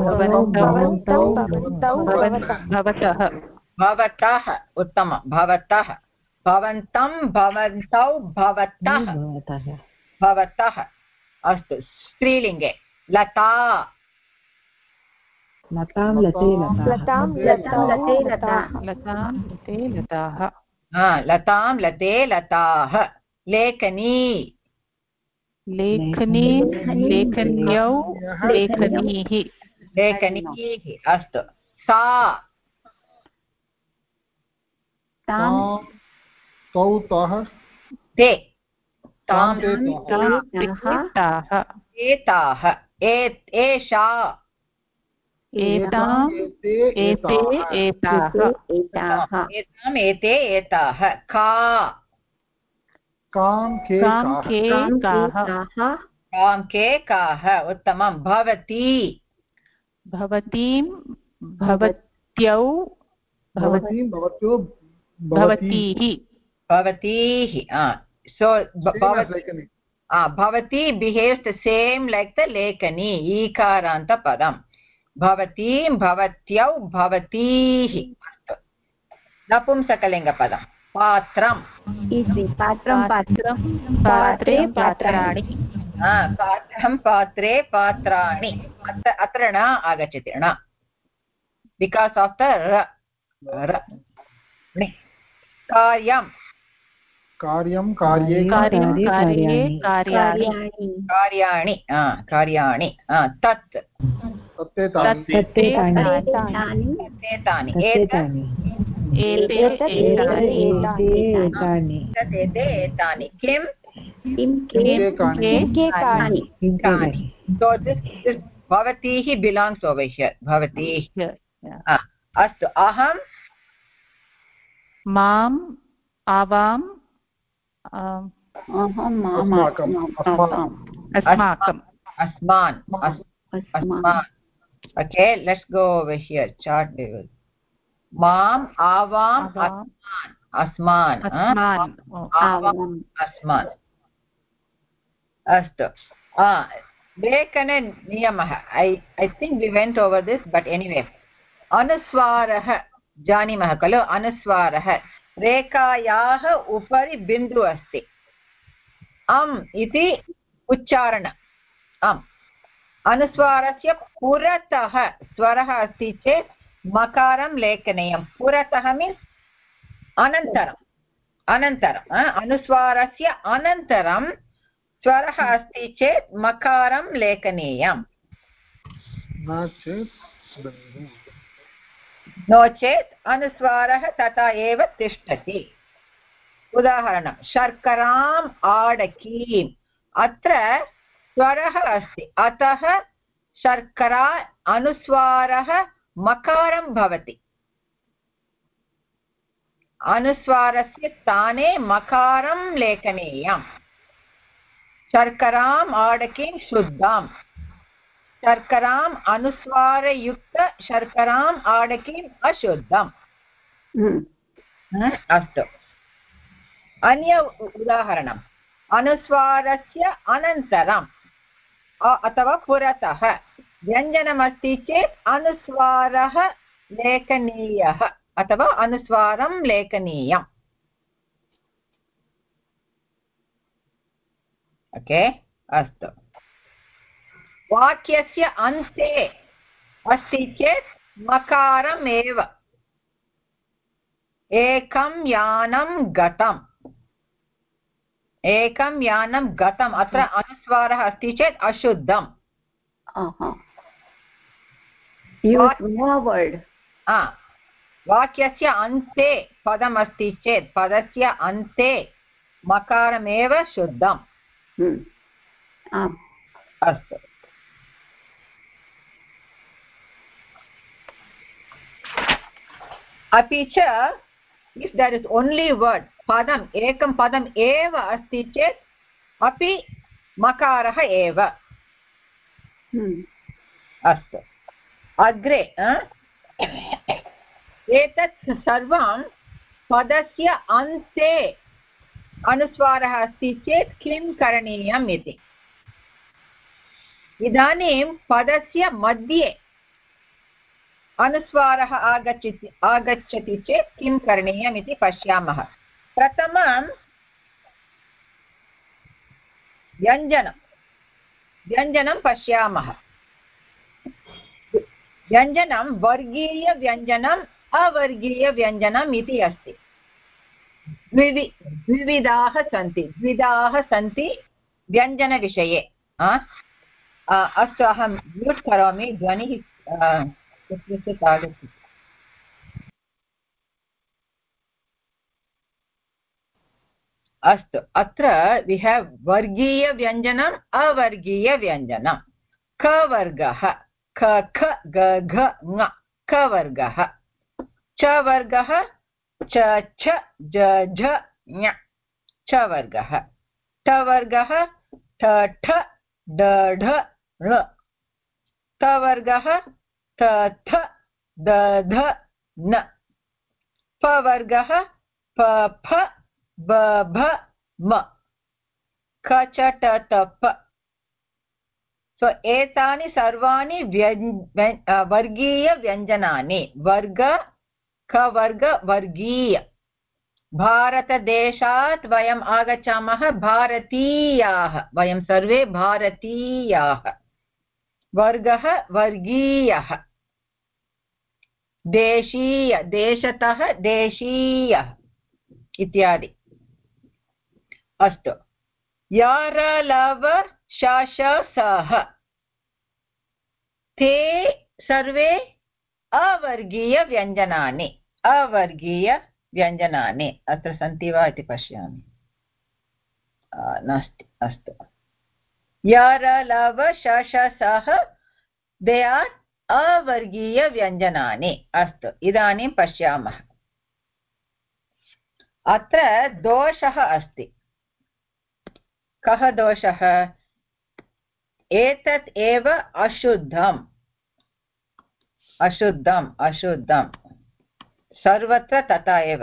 Bhavatah. Uttama. Bhavatah. Bhavantam, bhavantau, bhavatah. Astu. Strilinge. Lata. Latam late latah. Latam late latah. Lekani. Lekanyau, lekanihi. Lekanihi. Astu. Sa. Tam. Tautah. Te. Tam Etah. Etah. Esha. Etam, ete, etah. Etam, ete, etah. Ka. Kam ke kaha. Kam ke kaha. Uttamam. Bhavati. Bhavatim, bhavatyau, bhavatihi. Bhavatihi. So bhavati behaves the same like the lekani. Ikaranta padam. Bhavatim, bhavatyau, bhavatihi. Napumsakalinga padam. Patram. Easy. Patram. Patre, patrani. Patram, patre, patrani. Atra na agachati. Na. Because of the ra. Karyam. Karyam, karye. Karyani. Tat. Tattani. Etani. Kim. So this bhavatihi belongs over here. Bhavatihi. Astu. Aham. Mam. Avam. Asmakam. Asman. Okay, let's go over here. Chart level. Mam, avam, asman. Avam, asman. Astu. Lekane niyamah. I think we went over this, but anyway. Anuswarah janimah खलु. Anuswarah. रेखायाः उपरि बिन्दु अस्ति. इति उच्चारण. अनुस्वारस्य पुरतः स्वरः अस्ति चेत् मकारं लेखनीयं. पुरतः मीन्स् अनन्तरम्. अनुस्वारस्य अनन्तरं स्वरः अस्ति चेत् मकारं लेखनीयम्. नो चेत् अनुस्वारः तथा एव तिष्ठति. उदाहरणं शर्कराम् आडकीम्. अत्र स्वरः अस्ति, अतः शर्करा अनुस्वारः मकारं भवति. अनुस्वारस्य स्थाने मकारं लेखनीयम्. शर्कराम् आडकीं शुद्धाम्. शर्कराम् अनुस्वारयुक्त शर्कराम् आडकीम् अशुद्धम्. अस्तु. अन्य उदाहरणम् अनुस्वारस्य अनन्तरम् अथवा पुरतः व्यञ्जनमस्ति चेत् अनुस्वारः लेखनीयः अथवा अनुस्वारं लेखनीयम्. ओके, अस्तु. वाक्यस्य अन्ते अस्ति चेत् मकारम् एव. एकं यानं गतम्. एकं यानं गतम्. अत्र अनुस्वारः अस्ति चेत् अशुद्धम्. वाक्यस्य अन्ते पदमस्ति चेत् पदस्य अन्ते मकारमेव शुद्धम्. अस्तु. अपि च if there is only word padam ekam padam eva asti chet api makarah eva. Astu. Agre etat sarvam padasya ante anuswarah asti chet kim karaniyam iti. Idanim padasya madhye अनुस्वारः आगच्छति चेत् किं करणीयम् इति पश्यामः. प्रथमं व्यञ्जनं पश्यामः. व्यञ्जनं वर्गीयव्यञ्जनम् अवर्गीयव्यञ्जनम् इति अस्ति. द्विविधाः सन्ति व्यञ्जनविषये. अस्तु, अहं म्यूट् करोमि. ध्वनिः अस्तु. अत्र वि हेव् वर्गीयव्यञ्जनम् अवर्गीयव्यञ्जनं. क वर्गः ख ख ग घ ङ क वर्गः. च वर्गः च छ ज झ ञ च वर्गः. ट वर्गः ठ ठ ड ढ ळ. त वर्गः थ थ द ध न. प वर्गः प फ ब भ म. ख च ट त प. सो एतानि सर्वाणि वर्गीयव्यञ्जनानि. वर्ग ख वर्ग वर्गीय. भारतदेशात् वयम् आगच्छामः भारतीयाः. वयं सर्वे भारतीयाः. वर्गः वर्गीयः. देशीय देशतः देशीयः इत्यादि. अस्तु. यारलव शश सः ते सर्वे अवर्गीयव्यञ्जनानि. अवर्गीयव्यञ्जनानि अत्र सन्ति वा इति पश्यामि. नास्ति अस्तु यर लव शश सः दे आर् अवर्गीयव्यञ्जनानि अस्तु इदानीं पश्यामः अत्र दोषः अस्ति कः दोषः एतत् एव अशुद्धम् अशुद्धम् अशुद्धं सर्वत्र तथा एव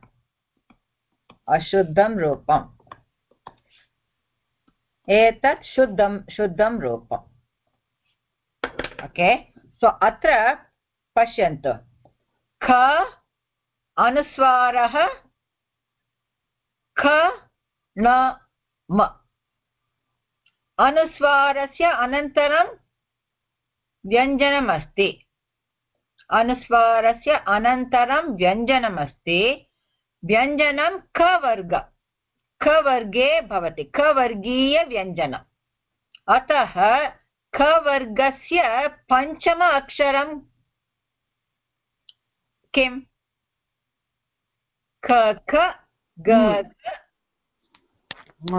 अशुद्धं रूपम् एतत् शुद्धं रूपम् ओके सो अत्र पश्यन्तु ख अनुस्वारः ख न म अनुस्वारस्य अनन्तरं व्यञ्जनमस्ति अनुस्वारस्य अनन्तरं व्यञ्जनमस्ति व्यञ्जनं ख वर्गे भवति ख वर्गीयव्यञ्जनम् अतः ख वर्गस्य पञ्चम अक्षरं किम् ख ख ग ङ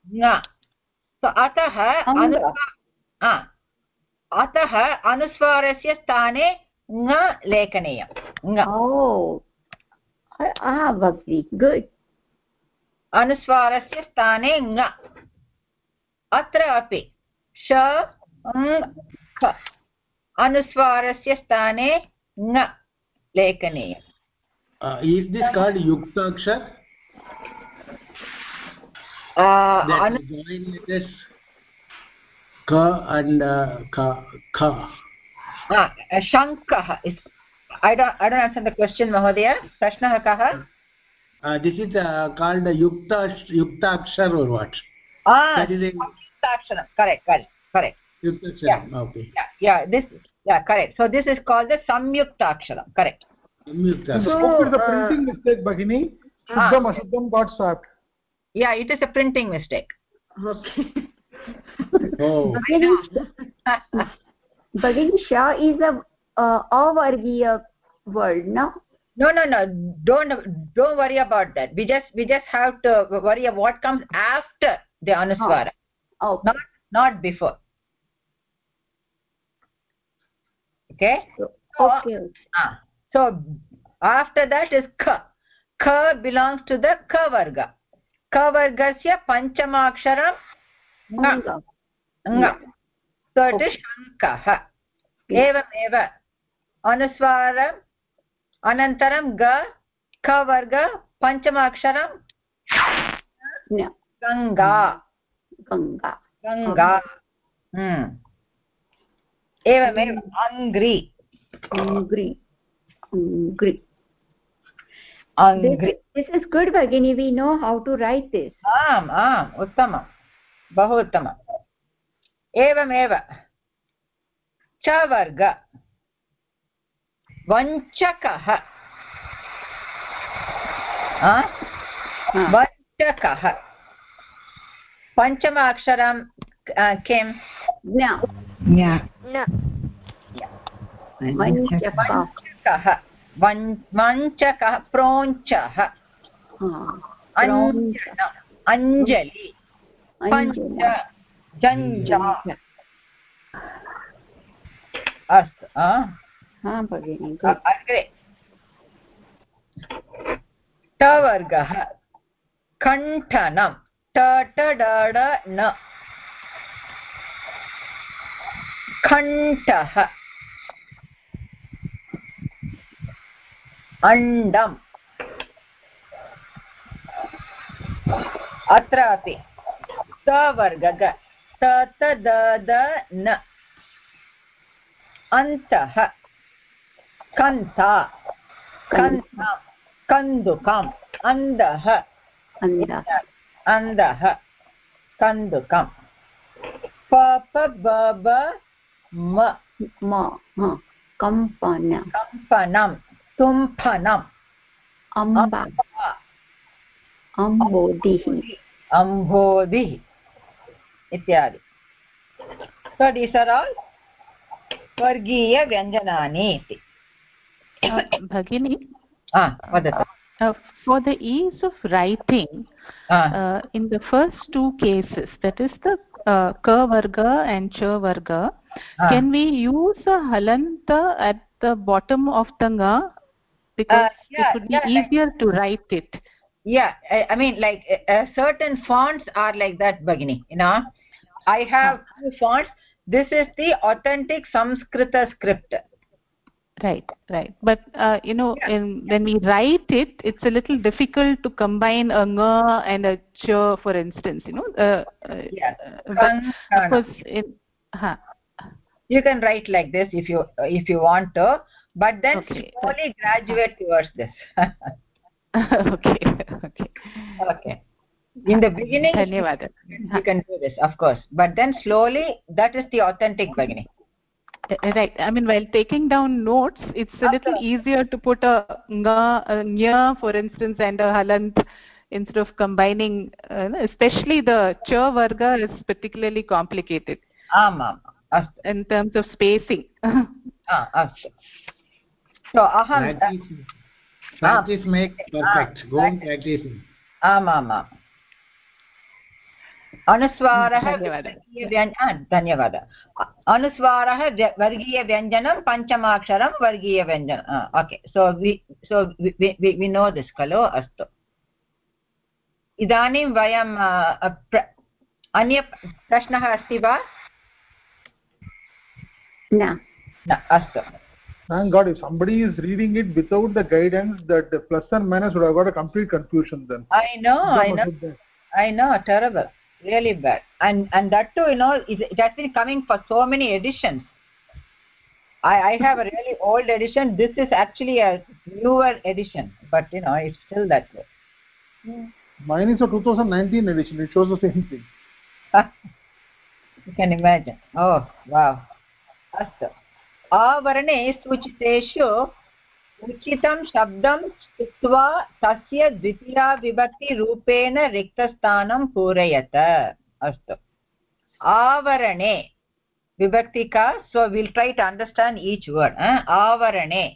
अतः अनुस्वारस्य स्थाने ङ लेखनीयम् गुड् अनुस्वारस्य स्थाने ङ अत्र अपि श ख अनुस्वारस्य स्थाने ङ लेखनीयम् is this called yuktakshar join letters ka and kha shankah is I don't understand the question mahodaya prashnah kah this is called yuktakshar or what that is yuktakshar correct yuktakshar okay correct so this is called the samyuktakshara correct so the printing mistake bagini shuddham ashuddham got swapped it is a printing mistake okay bagini sha is a avargiya word no don't worry about that we just have to worry about what comes after the anuswara not before okay so after that is kha belongs to the ka vargasya panchama aksharam nga so it is shankah evam anuswaram anantaram ga ka varga panchama aksharam ganga evam angry this is good bagini we know how to write this उत्तमं बहु उत्तमम् एवमेव च वर्ग वञ्चकः पञ्चमाक्षरं किं वञ्चकः प्रोञ्चः अञ्जलि पञ्च जञ्जा अस्तु अग्रे ट वर्गः कण्ठनं न कण्ठः अण्डम् अत्रापि त वर्गः त द न अन्तः कन्ता कन्दुकम् अन्धः कन्दुकम् प ब म कम्पनं तुम्फनम् अम्बोधिः इत्यादि so these are all वर्गीय व्यञ्जनानि इति भगिनी वदतु For the ease of writing, in the first two cases, that is the ka varga and cha varga, can we use a halanta at the bottom of the nga? Because it would be easier to write it. Yeah, I mean, like certain fonts are like that, Bhagini. You know, I have two fonts. This is the authentic Samskrita script. Right. But you know, when we write it, it's a little difficult to combine a nga and a cha, for instance. You know. Because you can write like this if you want to, but then slowly graduate towards this. Okay. In the beginning, you can do this, of course, but then slowly, that is the authentic Bhagini. Right. I mean, while taking down notes, it's a little easier to put a nya, for instance, and a halant instead of combining. Especially the cha varga is particularly complicated. In terms of spacing. So aham. Practice makes perfect. Go on practicing. अनुस्वारः धन्यवादः अनुस्वारः वर्गीयव्यञ्जनं पञ्चमाक्षरं वर्गीयव्यञ्जनम् okay so we know this खलु अस्तु इदानीं वयं अन्य प्रश्नः अस्ति वा न अस्तु Thank God, if somebody is reading it without the guidance, that the plus and minus would have got a complete confusion then. I know, terrible. Really bad, and that too, you know, it has been coming for so many editions. I have a really old edition. This is actually a newer edition, but you know, it's still that way. Mine is a 2019 edition. It shows the same thing. You can imagine. Oh wow. Astu. आवर्णे सूचितेषु उचितं शब्दं चित्वा तस्य द्वितीया विभक्तिरूपेण रिक्तस्थानं पूरयत अस्तु आवर्णे vibhaktika so we'll try to understand each word avarane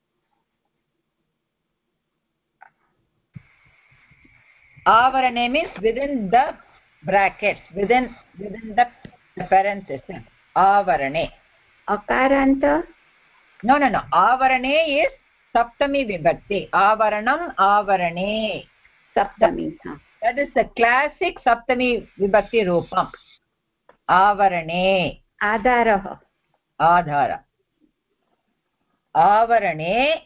avarane means within the brackets within the parenthesis avarane akaranta no avarane is saptami vibhakti avaranam avarane saptami that is the classic saptami vibhakti roopam avarane आधारः आधार आवर्णे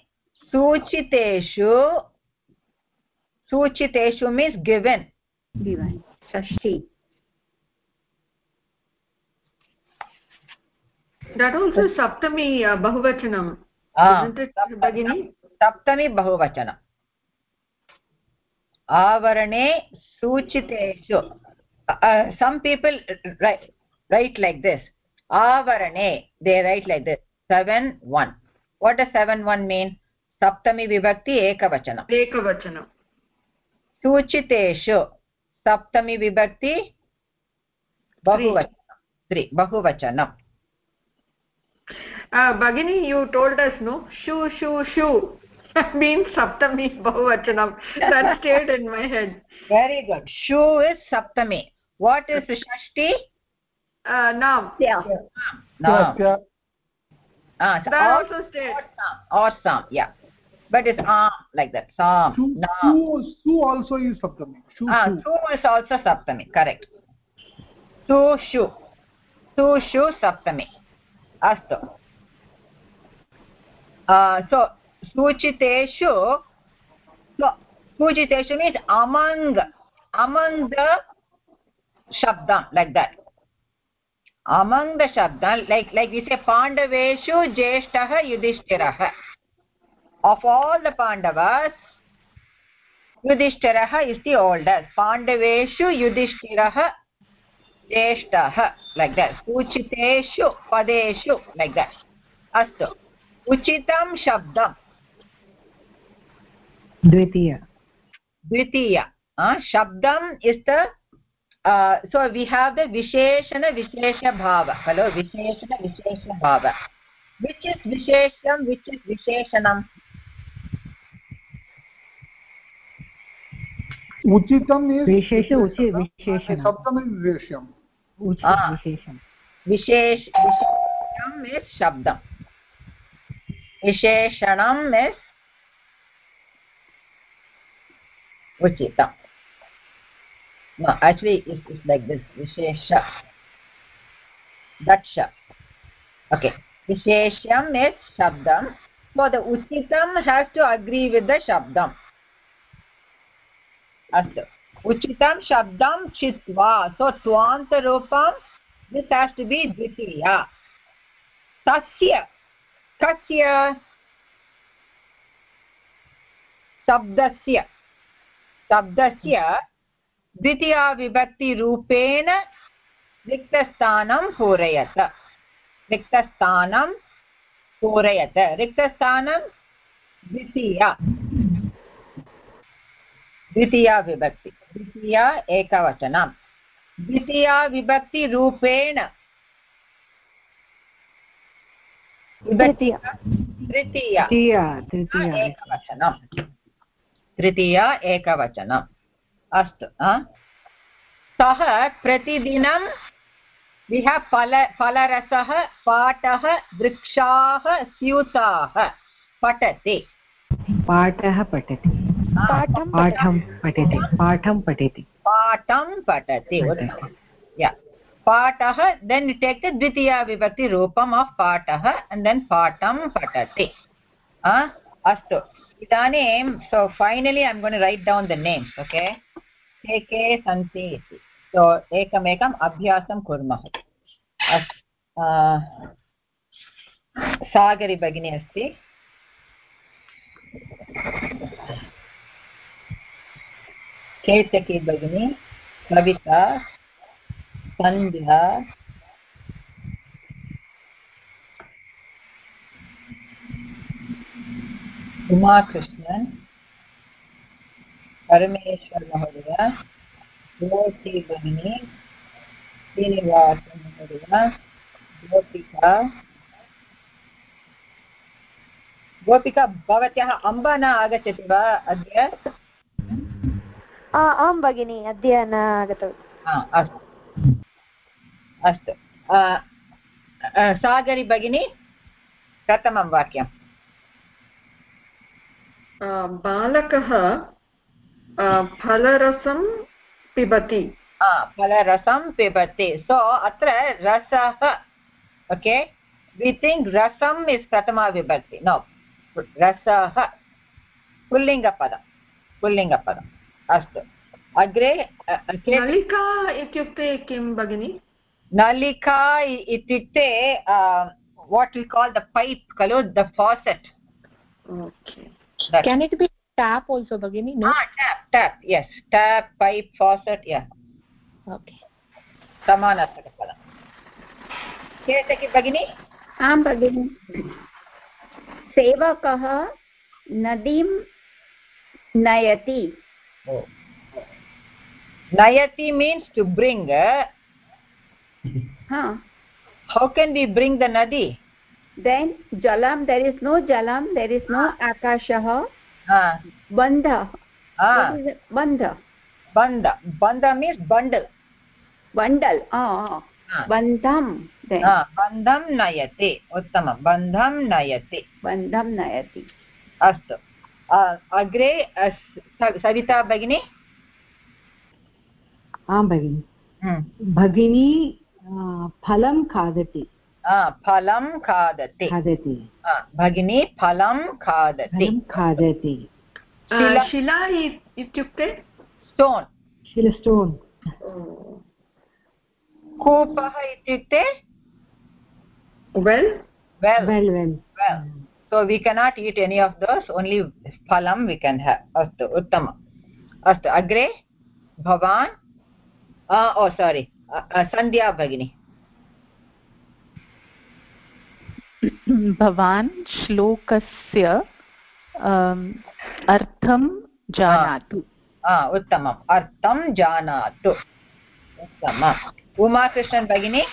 सूचितेषु means given Shashthi that also saptami bahuvachanam isn't it Bhagini saptami bahuvachanam avarane सूचितेषु some people write like this avarane they write like this 7-1 what does 7-1 mean saptami vibhakti ekavachanam suchiteshu saptami vibhakti bahuvachanam 3 bahuvachanam Bhagini you told us no shu means saptami bahuvachanam that stayed in my head very good shu is saptami what is shashti nam that also stayed awesome yeah but it's like that sam shu also is saptami shu is also saptami correct shu saptami astu so suchiteshu means among the shabdam like that among the shabdan like we say pandaveshu jeshtah yudhishthirah of all the pandavas yudhishthirah is the oldest pandaveshu yudhishthirah jeshtah like that suchiteshu padeshu like that astu uchitam shabdam dvitiya shabdam is the so we have the visheshana vishesha bhava hello visheshana vishesha bhava which is vishesham which is visheshanam Uchitam is Vishesha Vishesham. Sabdam is Vishesham. Vishesham. Vishesham is Shabdam. Visheshanam is Uchitam. No, actually it's like this. Vishesha. Daksha. Okay. Vishesham is Shabdam. So the Uchitam has to agree with the Shabdam. Astu. Uchitam Shabdam Chitva. So Twanta Rupam, this has to be Dvitiya. Tasya. Kasya. Sabdasya. Sabdasya. Dvitiya Vibhakti Rupena Riktasthanam Purayata. Riktasthanam Purayata. Riktasthanam Dvitiya. Dvitiya Vibhakti. Dvitiya Ekavachanam. Dvitiya Vibhakti Rupena. Vibhakti Tritiya. Ekavachanam. Tritiya Ekavachanam. Astu. Sah Pratidinam. We have Falarasah, Pataha, Vrikshaha, Syutaha. Patati. Pataha patati. Patham patati. Yeah. Pataha, then you take the Dvitiya Vibhakti Rupam of Pataha and then Patam patati. Astu. Idanim, so finally I'm going to write down the names, okay? Ke santi iti. So ekam abhyasam kurmah. Sagari Bhagini asti. Ketaki Bhagini, Kavita, Sandhya, Uma Krishnan, Parameshwar Mahodaya, Jyoti Bhagini, Srinivasa Mahodaya, Gopika, भवत्याः अम्ब न आगच्छति वा अद्य? आं भगिनि, अद्य न आगतवती। अस्तु। सागरी भगिनी, प्रथमं वाक्यं। बालकः फलरसं पिबति. फलरसं पिबति. सो अत्र रसः, okay, we think rasam is pratama vibhakti. No, rasah pullingapadam. Astu. Agre nalika ityukte kim bagini? Nalika ityukte what we call the pipe, the faucet. Okay. Can it be tap also, bagini? No. Tap. Yes, tap, pipe, faucet. Yeah. Okay. Samanarthakapadam. Ketaki bagini? आं भगिनि. सेवकः नदीं नयति. Nayati means to bring. How can we bring the nadi? Then jalam, there is no jalam, there is no akashah. Bandha. What is it? Bandha. Bandha means bundle. Bandham. Bandham nayati. Uttamam. Bandham nayati. Astu. Agre Savita Bhagini. Bhagini. Bhagini phalam khadati. Phalam khadati. Bhagini phalam khadati. Shila ityukte? Stone. Stone. Kupah ityukte? Well. So we cannot eat any of those, only phalam we can have. Astu, uttama. Astu, agre bhavan. Sandhya Bhagini. Bhavan shlokasya artham janatu. Uttamam. Artham janatu. Uttamam. Uma Krishnan Bhagini.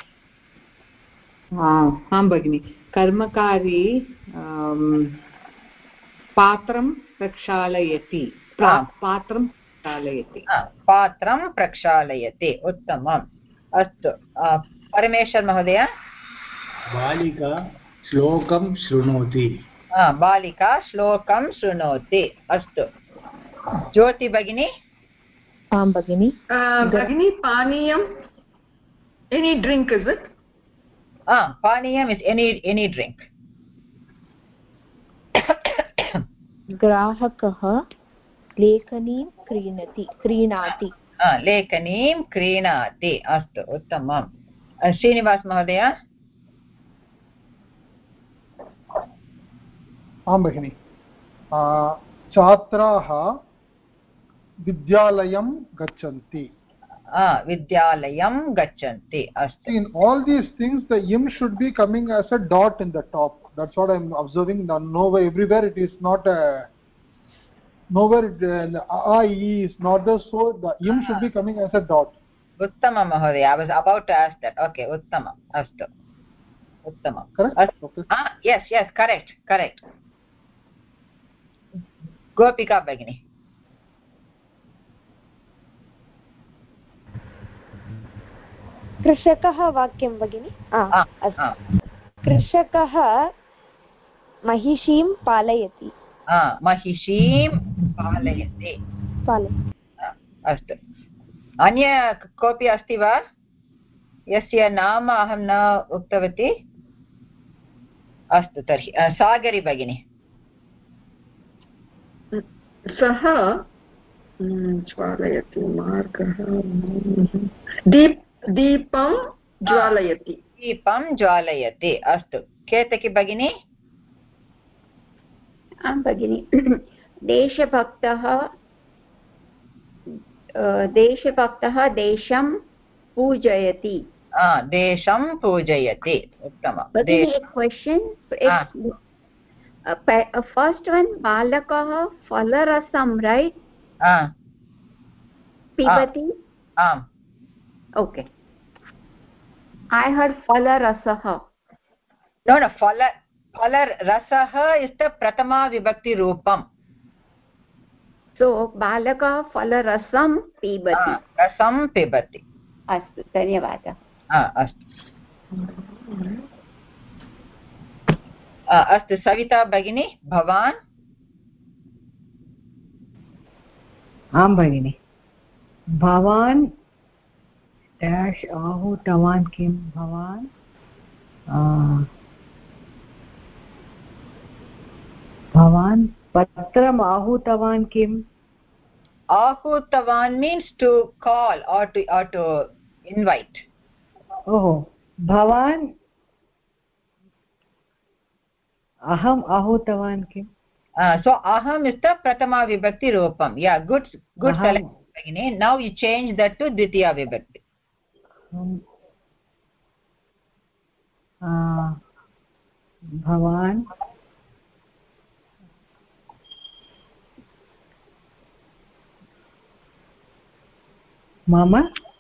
Bhagini. Karmakari patram prakshalayati. Patram प्रक्षालयति पात्रं प्रक्षालयति उत्तमम् अस्तु परमेश्वर महोदय बालिका श्लोकं शृणोति बालिका श्लोकं शृणोति अस्तु ज्योति भगिनी आं भगिनी भगिनी पानीयम् any drink is it पानीयम् is any drink ग्राहकः लेखनीं क्रीणाति लेखनीं क्रीणाति अस्तु उत्तमं श्रीनिवास महोदय आं भगिनि छात्राः विद्यालयं गच्छन्ति विद्यालयं गच्छन्ति अस्तु in all these things the im should be coming as a dot in the top. That's what I'm observing. Nowhere, everywhere it is not a nowhere the a e is not the, so the im should be coming as a dot. Uttama Mahoday, I was about to ask that. Okay, uttama astu uttama correct. Okay. Yes correct Gopika Bhagini कृषकः वाक्यं भगिनि कृषकः महिषीं पालयति महिषीं पालयति अस्तु अन्य कोऽपि अस्ति वा यस्य नाम अहं न उक्तवती अस्तु तर्हि सागरी भगिनी सः ज्वालयति मार्गः दीपं ज्वालयति अस्तु केतकी भगिनी आं भगिनि देशभक्तः देशं पूजयति देशं पूजयति उत्तमं क्वेश्चन फर्स्ट वन बालकः फलरसं राइट पिबति आम् okay I heard falarasah no falarasah is the pratama vibhakti roopam so balakah falarasam pibati rasam pibati astu dhanyavadah astu अस्तु सविता भगिनी भवान् आं भगिनि भवान् डैश आहूतवान् किं भवान् भवान् पत्रम् आहूतवान् किम् आहूतवान् means to call or to invite ओहो भवान् अहम् आहूतवान् किम् so aham is the pratama vibhakti roopam good selection begini now you change that to ditiya vibhakti भवान् मम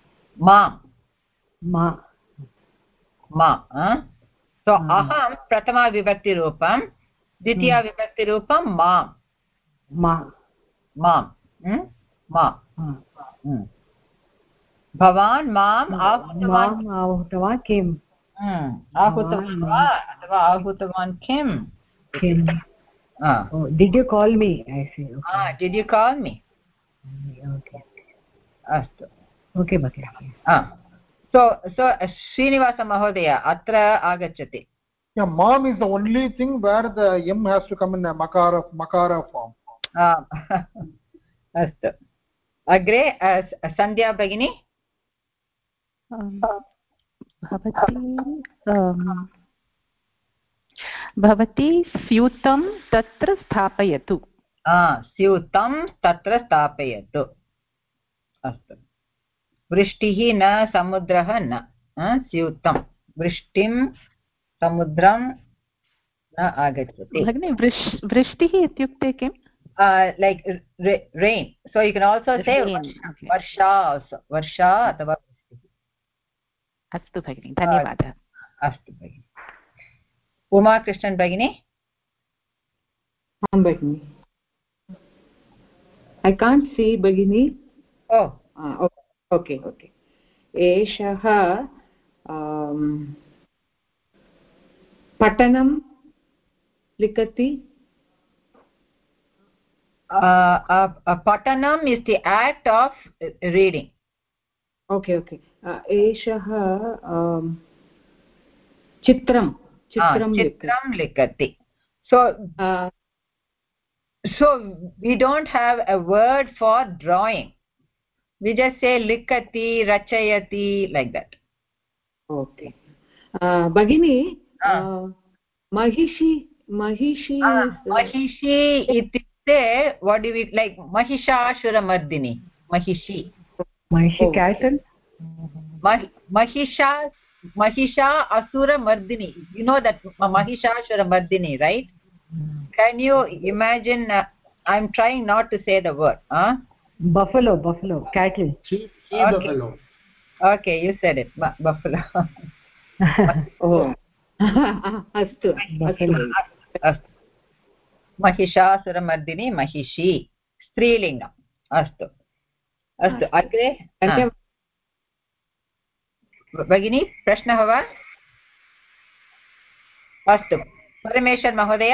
मा so aham pratama vibhakti roopam ditiya vibhakti roopam maam भवान् माम् आहूतवान् किम् आहूतवान् वा अथवा आहूतवान् किम् did you call me I say okay. Did you call me okay अस्तु okay bhagini So Srinivasa Mahodaya atra agacchati. Yeah, mom is the only thing where the m has to come in a makara form. Astu. Agre Sandhya Bhagini. भवती स्यूतं तत्र स्थापयतु स्यूतं तत्र स्थापयतु अस्तु वृष्टिः न समुद्रः न स्यूतं वृष्टिं समुद्रं न आगच्छति भगिनी वृष्टिः इत्युक्ते किम् like rain so you can also say varsha also varsha अथवा अस्तु भगिनी धन्यवादः अस्तु भगिनी उमा कृष्णन् भगिनी आं भगिनि I can't see Bagini. Oh. Okay. Eshaha Patanam Likati. Patanam is the act of reading. Okay. Eshaha Chitram Likati. So we don't have a word for drawing. We just say likati, rachayati, like that. Okay. Bagini, Mahishi ityukte, what do we like? Mahishashura Mardini. Mahishi cattle. Mahisha Asura Mardini. You know that Mahishashura Mardini, right? Can you imagine? I'm trying not to say the word. Buffalo, cattle. She buffalo. Okay, you said it. Buffalo. Oh. Astu. Mahishasuramardini Mahishi. Strilingam. Astu. Agre. Bagini, प्रश्नः वा? अस्तु. परमेश्वर महोदय,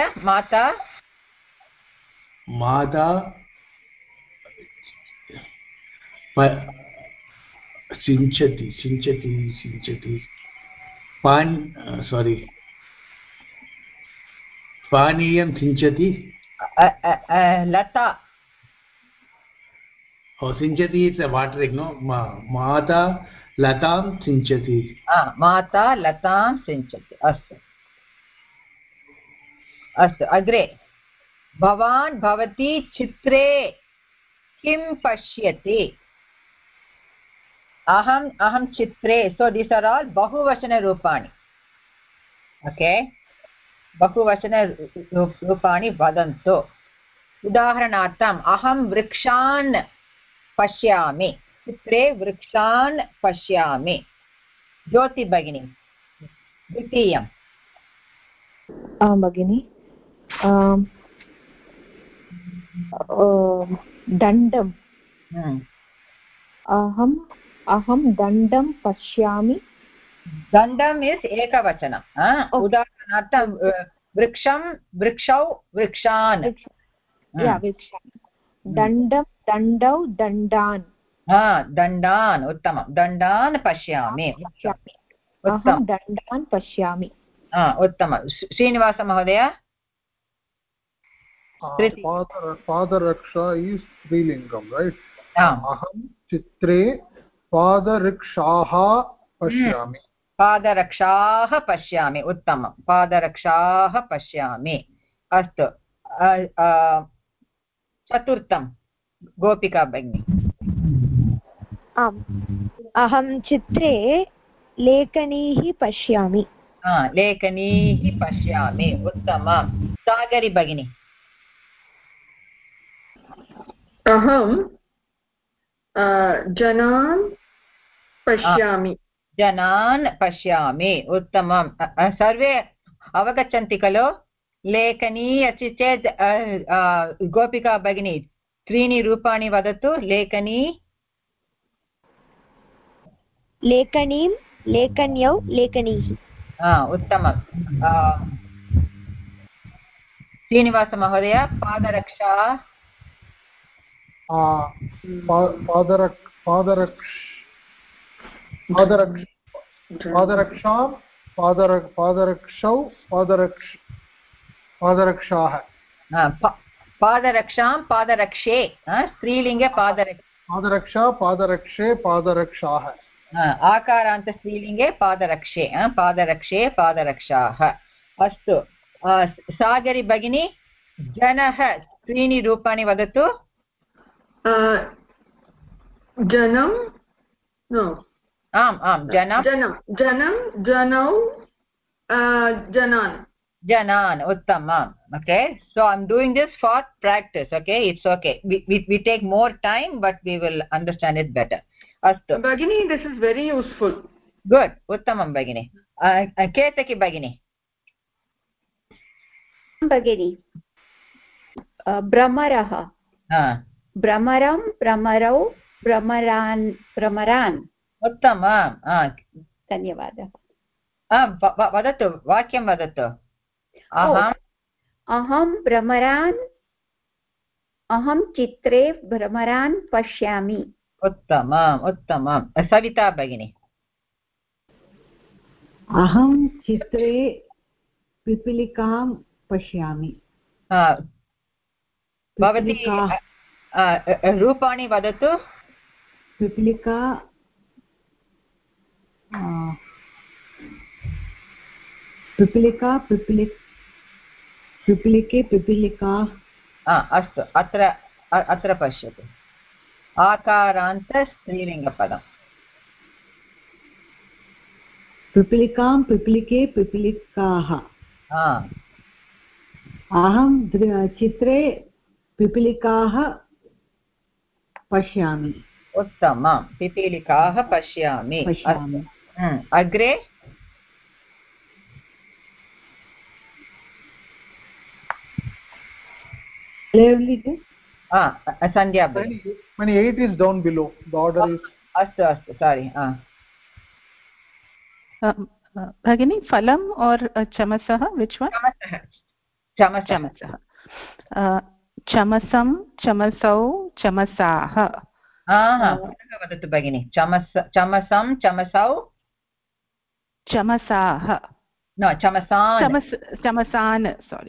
माता सिञ्चति पानीयं सिञ्चति. लता. सिञ्चति is watering, no? माता लतां सिञ्चति. माता लतां सिञ्चति. अस्तु अग्रे. भवान् भवती चित्रे किं पश्यति? अहं चित्रे. So these are all bahuvachana रूपाणि. Okay, bahuvachana रूपाणि वदन्तु. उदाहरणार्थम् अहं वृक्षान् पश्यामि. चित्रे वृक्षान् पश्यामि. ज्योति भगिनी, द्वितीयं. भगिनी, दण्डम्. अहं दण्डं पश्यामि. दण्डम् इस् एकवचनं. उदाहरणार्थं वृक्षौ वृक्षान्. दण्डं दण्डौ दण्डान्. दण्डान्. उत्तमं. दण्डान् पश्यामि. अहं दण्डान् पश्यामि. उत्तमं. श्रीनिवास महोदय. पादरक्षा is स्त्रीलिङ्गं, right? अहं चित्रे पादरक्षाः पश्यामि. पादरक्षाः पश्यामि. उत्तमं. पादरक्षाः पश्यामि. अस्तु. चतुर्थं गोपिका भगिनी. आम्, अहं चित्रे लेखनीः पश्यामि. लेखनीः पश्यामि. उत्तमं. सागरी भगिनी. अहं जनान् पश्यामि. जनान् पश्यामि. उत्तमं. सर्वे अवगच्छन्ति खलु? लेखनी अस्ति चेत् गोपिका भगिनी त्रीणि रूपाणि वदतु. लेखनी, लेखनीं, लेखन्यौ, लेखनीः. उत्तमं. श्रीनिवास महोदय. पादरक्षा. पादरक्षां, पादरक्षौ, पादरक्षाः. पादरक्षां पादरक्षे. स्त्रीलिङ्गे पादरक्षा, पादरक्षे, पादरक्षाः. आकारान्त स्त्रीलिङ्गे पादरक्षे. पादरक्षे पादरक्षाः. अस्तु. सागरी भगिनी, जनः त्रीणि रूपाणि वदतु. जनं, आम् जनं, जनौ, जनान्. Janan. Uttamam. Okay, so I'm doing this for practice. Okay, it's okay. We take more time, but we will understand it better. Astu. Bagini, this is very useful. Good. Uttamam Bagini. Ketaki Bagini. Bagini. Brahmaraha. भ्रमरं भ्रमरौ भ्रमरान् उत्तमम् धन्यवादः वदतु वाक्यं वदतु अहं भ्रमरान् अहं चित्रे भ्रमरान् पश्यामि उत्तमम् उत्तमं सविता भगिनी अहं चित्रे पिपीलिकां पश्यामि भवती रूपाणि वदतु पिपीलिका पिपीलिका पिपीलिके पिपीलिका अस्तु अत्र पश्यतु आकारान्त स्त्रीलिङ्गपदम् पिपीलिकां पिपीलिके पिपीलिकाः अहं चित्रे पिपीलिकाः पश्यामि उत्तमं पिपीलिकाः पश्यामि अग्रे सन्ध्या many 8 is down below the order is अस्तु सारी भगिनी फलम् और चमसः विच वन चमसः चमसं चमसौ चमसाः वदतु भगिनी चमसं चमसौ चमसाः चमसान् सोरि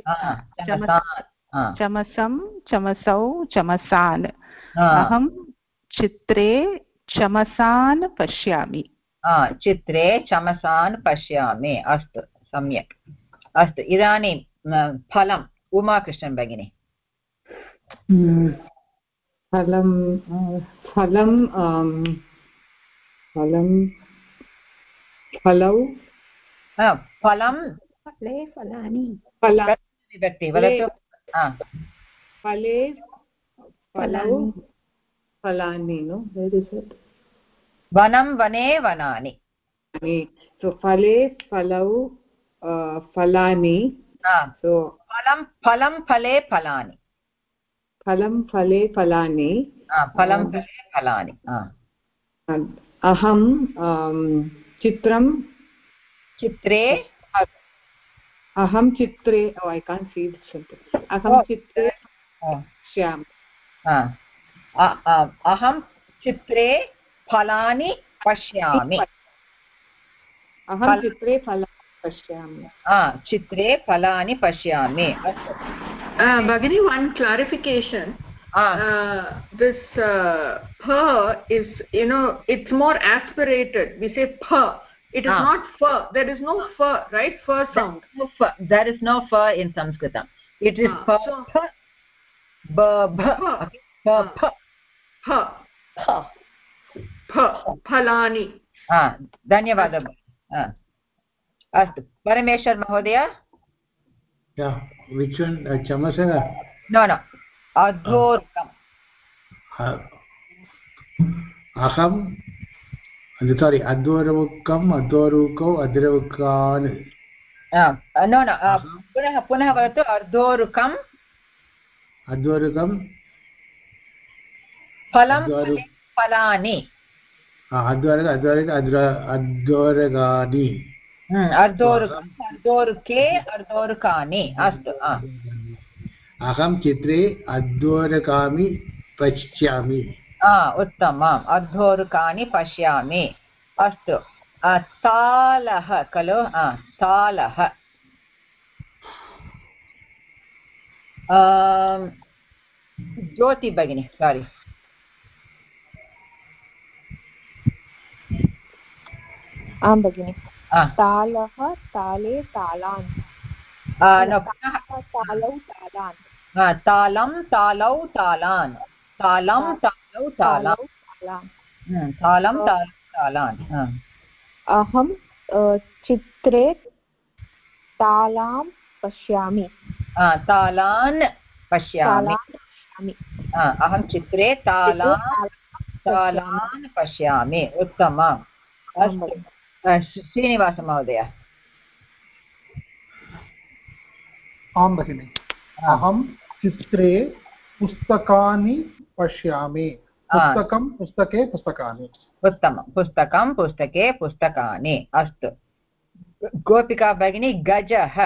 चमसं चमसौ चमसान् अहं चित्रे चमसान् पश्यामि चित्रे चमसान् पश्यामि अस्तु सम्यक् अस्तु इदानीं फलम् उमाकृष्णन् भगिनी फलं फलं फलं फलौ फलं फले फलानि विभक्ति वदतु फले फलौ फलानि नो वेर् इस् इट् वनं वने वनानि so फले फलौ फलानि so फलं फले फलानि फलं फले फलानि फलं फले फलानि अहं चित्रं चित्रे अहं चित्रे I can't see this sentence अहं चित्रे पश्यामि अहं चित्रे फलानि पश्यामि अहं चित्रे फलानि पश्यामि चित्रे फलानि पश्यामि Bhagini, one clarification. This pha is, it's more aspirated. We say pha. It is not fa. There is no fa, right? Fa sound. There is no fa in Sanskritam. It is pa, ba, bha. Pa, pa. Phalani. धन्यवादः अस्तु परमेश्वर महोदय which one chamasana no adhorkam aham sorry adhorukam adhorukau adhrukan no पुनः वदतु अर्धोरुकं फलं फलानि अद्वरगानि अर्धोरुके अर्धोरुकानि अस्तु अहं चित्रे अद्वरकामि पश्यामि उत्तमम् अर्धोरुकानि पश्यामि अस्तु तालः खलु तालः ज्योति भगिनी सारी आं भगिनि तालः ताले तालान् तालौ तालान् तालं तालौ तालान् तालं तालौ तालान् तालं तालौ तालान् अहं चित्रे तालां पश्यामि तालान् पश्यामि अहं चित्रे तालान् पश्यामि उत्तमम् अस्तु श्रीनिवास महोदय आं भगिनि अहं चित्रे पुस्तकानि पश्यामि पुस्तकं पुस्तके पुस्तकानि उत्तमं पुस्तकं पुस्तके पुस्तकानि अस्तु गोपिका भगिनी गजः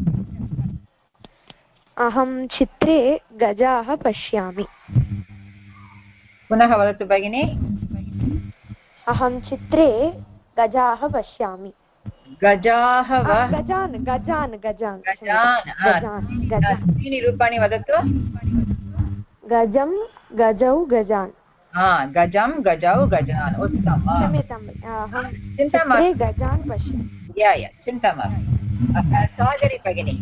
अहं चित्रे गजाः पश्यामि पुनः वदतु भगिनी अहं चित्रे गजाः पश्यामि गजाः वा गजान् गजान् गजान् त्रीणि रूपाणि वदतु गजं गजौ गजान् गजं गजौ गजान् उत्तमं क्षम्यताम् अहं चित्रे गजान् पश्यामि चिन्ता मास्तु सागरी भगिनी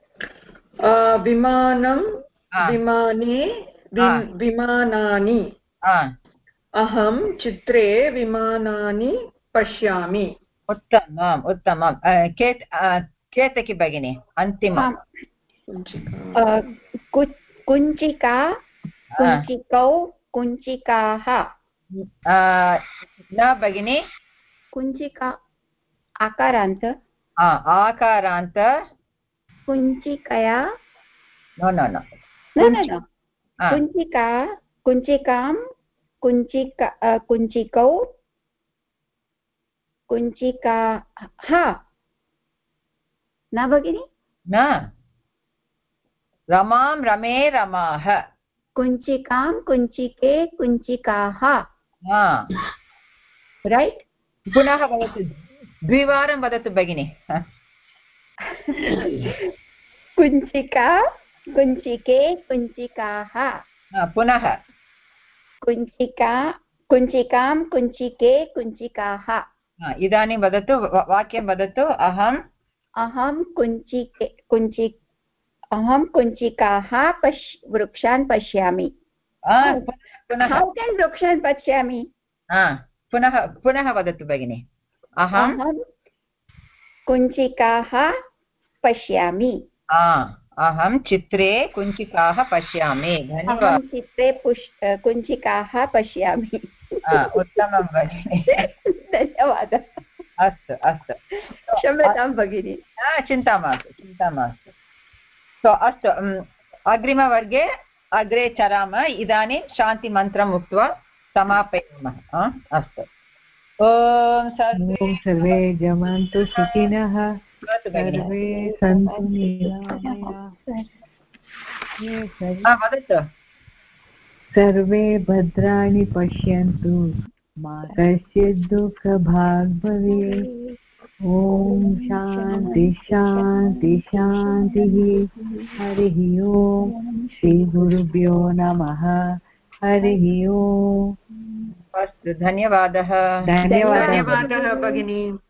विमानं विमाने विमानानि अहं चित्रे विमानानि पश्यामि उत्तमम् उत्तमं केतकी भगिनी अन्तिमं कुञ्चिका कुञ्चिकौ कुञ्चिकाः न भगिनी कुञ्चिका आकारान्त आकारान्त कुञ्चिकया नो नो नो कुञ्चिका कुञ्चिकां कुञ्चिकौ कुञ्चिकाः न भगिनि न रमां रमे रमाः कुञ्चिकां कुञ्चिके कुञ्चिकाः रैट् पुनः वदतु द्विवारं वदतु भगिनि कुञ्चिका कुञ्चिके कुञ्चिकाः पुनः कुञ्चिका कुञ्चिकां कुञ्चिके कुञ्चिकाः इदानीं वदतु वाक्यं वदतु अहं कुञ्चिकाः वृक्षान् पश्यामि How can वृक्षान् पश्यामि पुनः वदतु भगिनि अहं कुञ्चिकाः पश्यामि अहं चित्रे कुञ्चिकाः पश्यामि धन्यवादः चित्रे कुञ्चिकाः पश्यामि उत्तमं भगिनि धन्यवादः अस्तु अस्तु क्षम्यतां भगिनि चिन्ता मास्तु सो अस्तु अग्रिमवर्गे अग्रे चरामः इदानीं शान्तिमन्त्रम् उक्त्वा समापयामः अस्तु ॐ सर्वे जमन्तु सुखिनः सर्वे सन्तु निरामयाः वदतु सर्वे भद्राणि पश्यन्तु मा कश्चित् दुःखभाग् भवेत् ॐ शान्ति शान्ति शान्तिः हरिः ओम् श्रीगुरुभ्यो नमः हरिः ओम् अस्तु धन्यवादः धन्यवादः भगिनी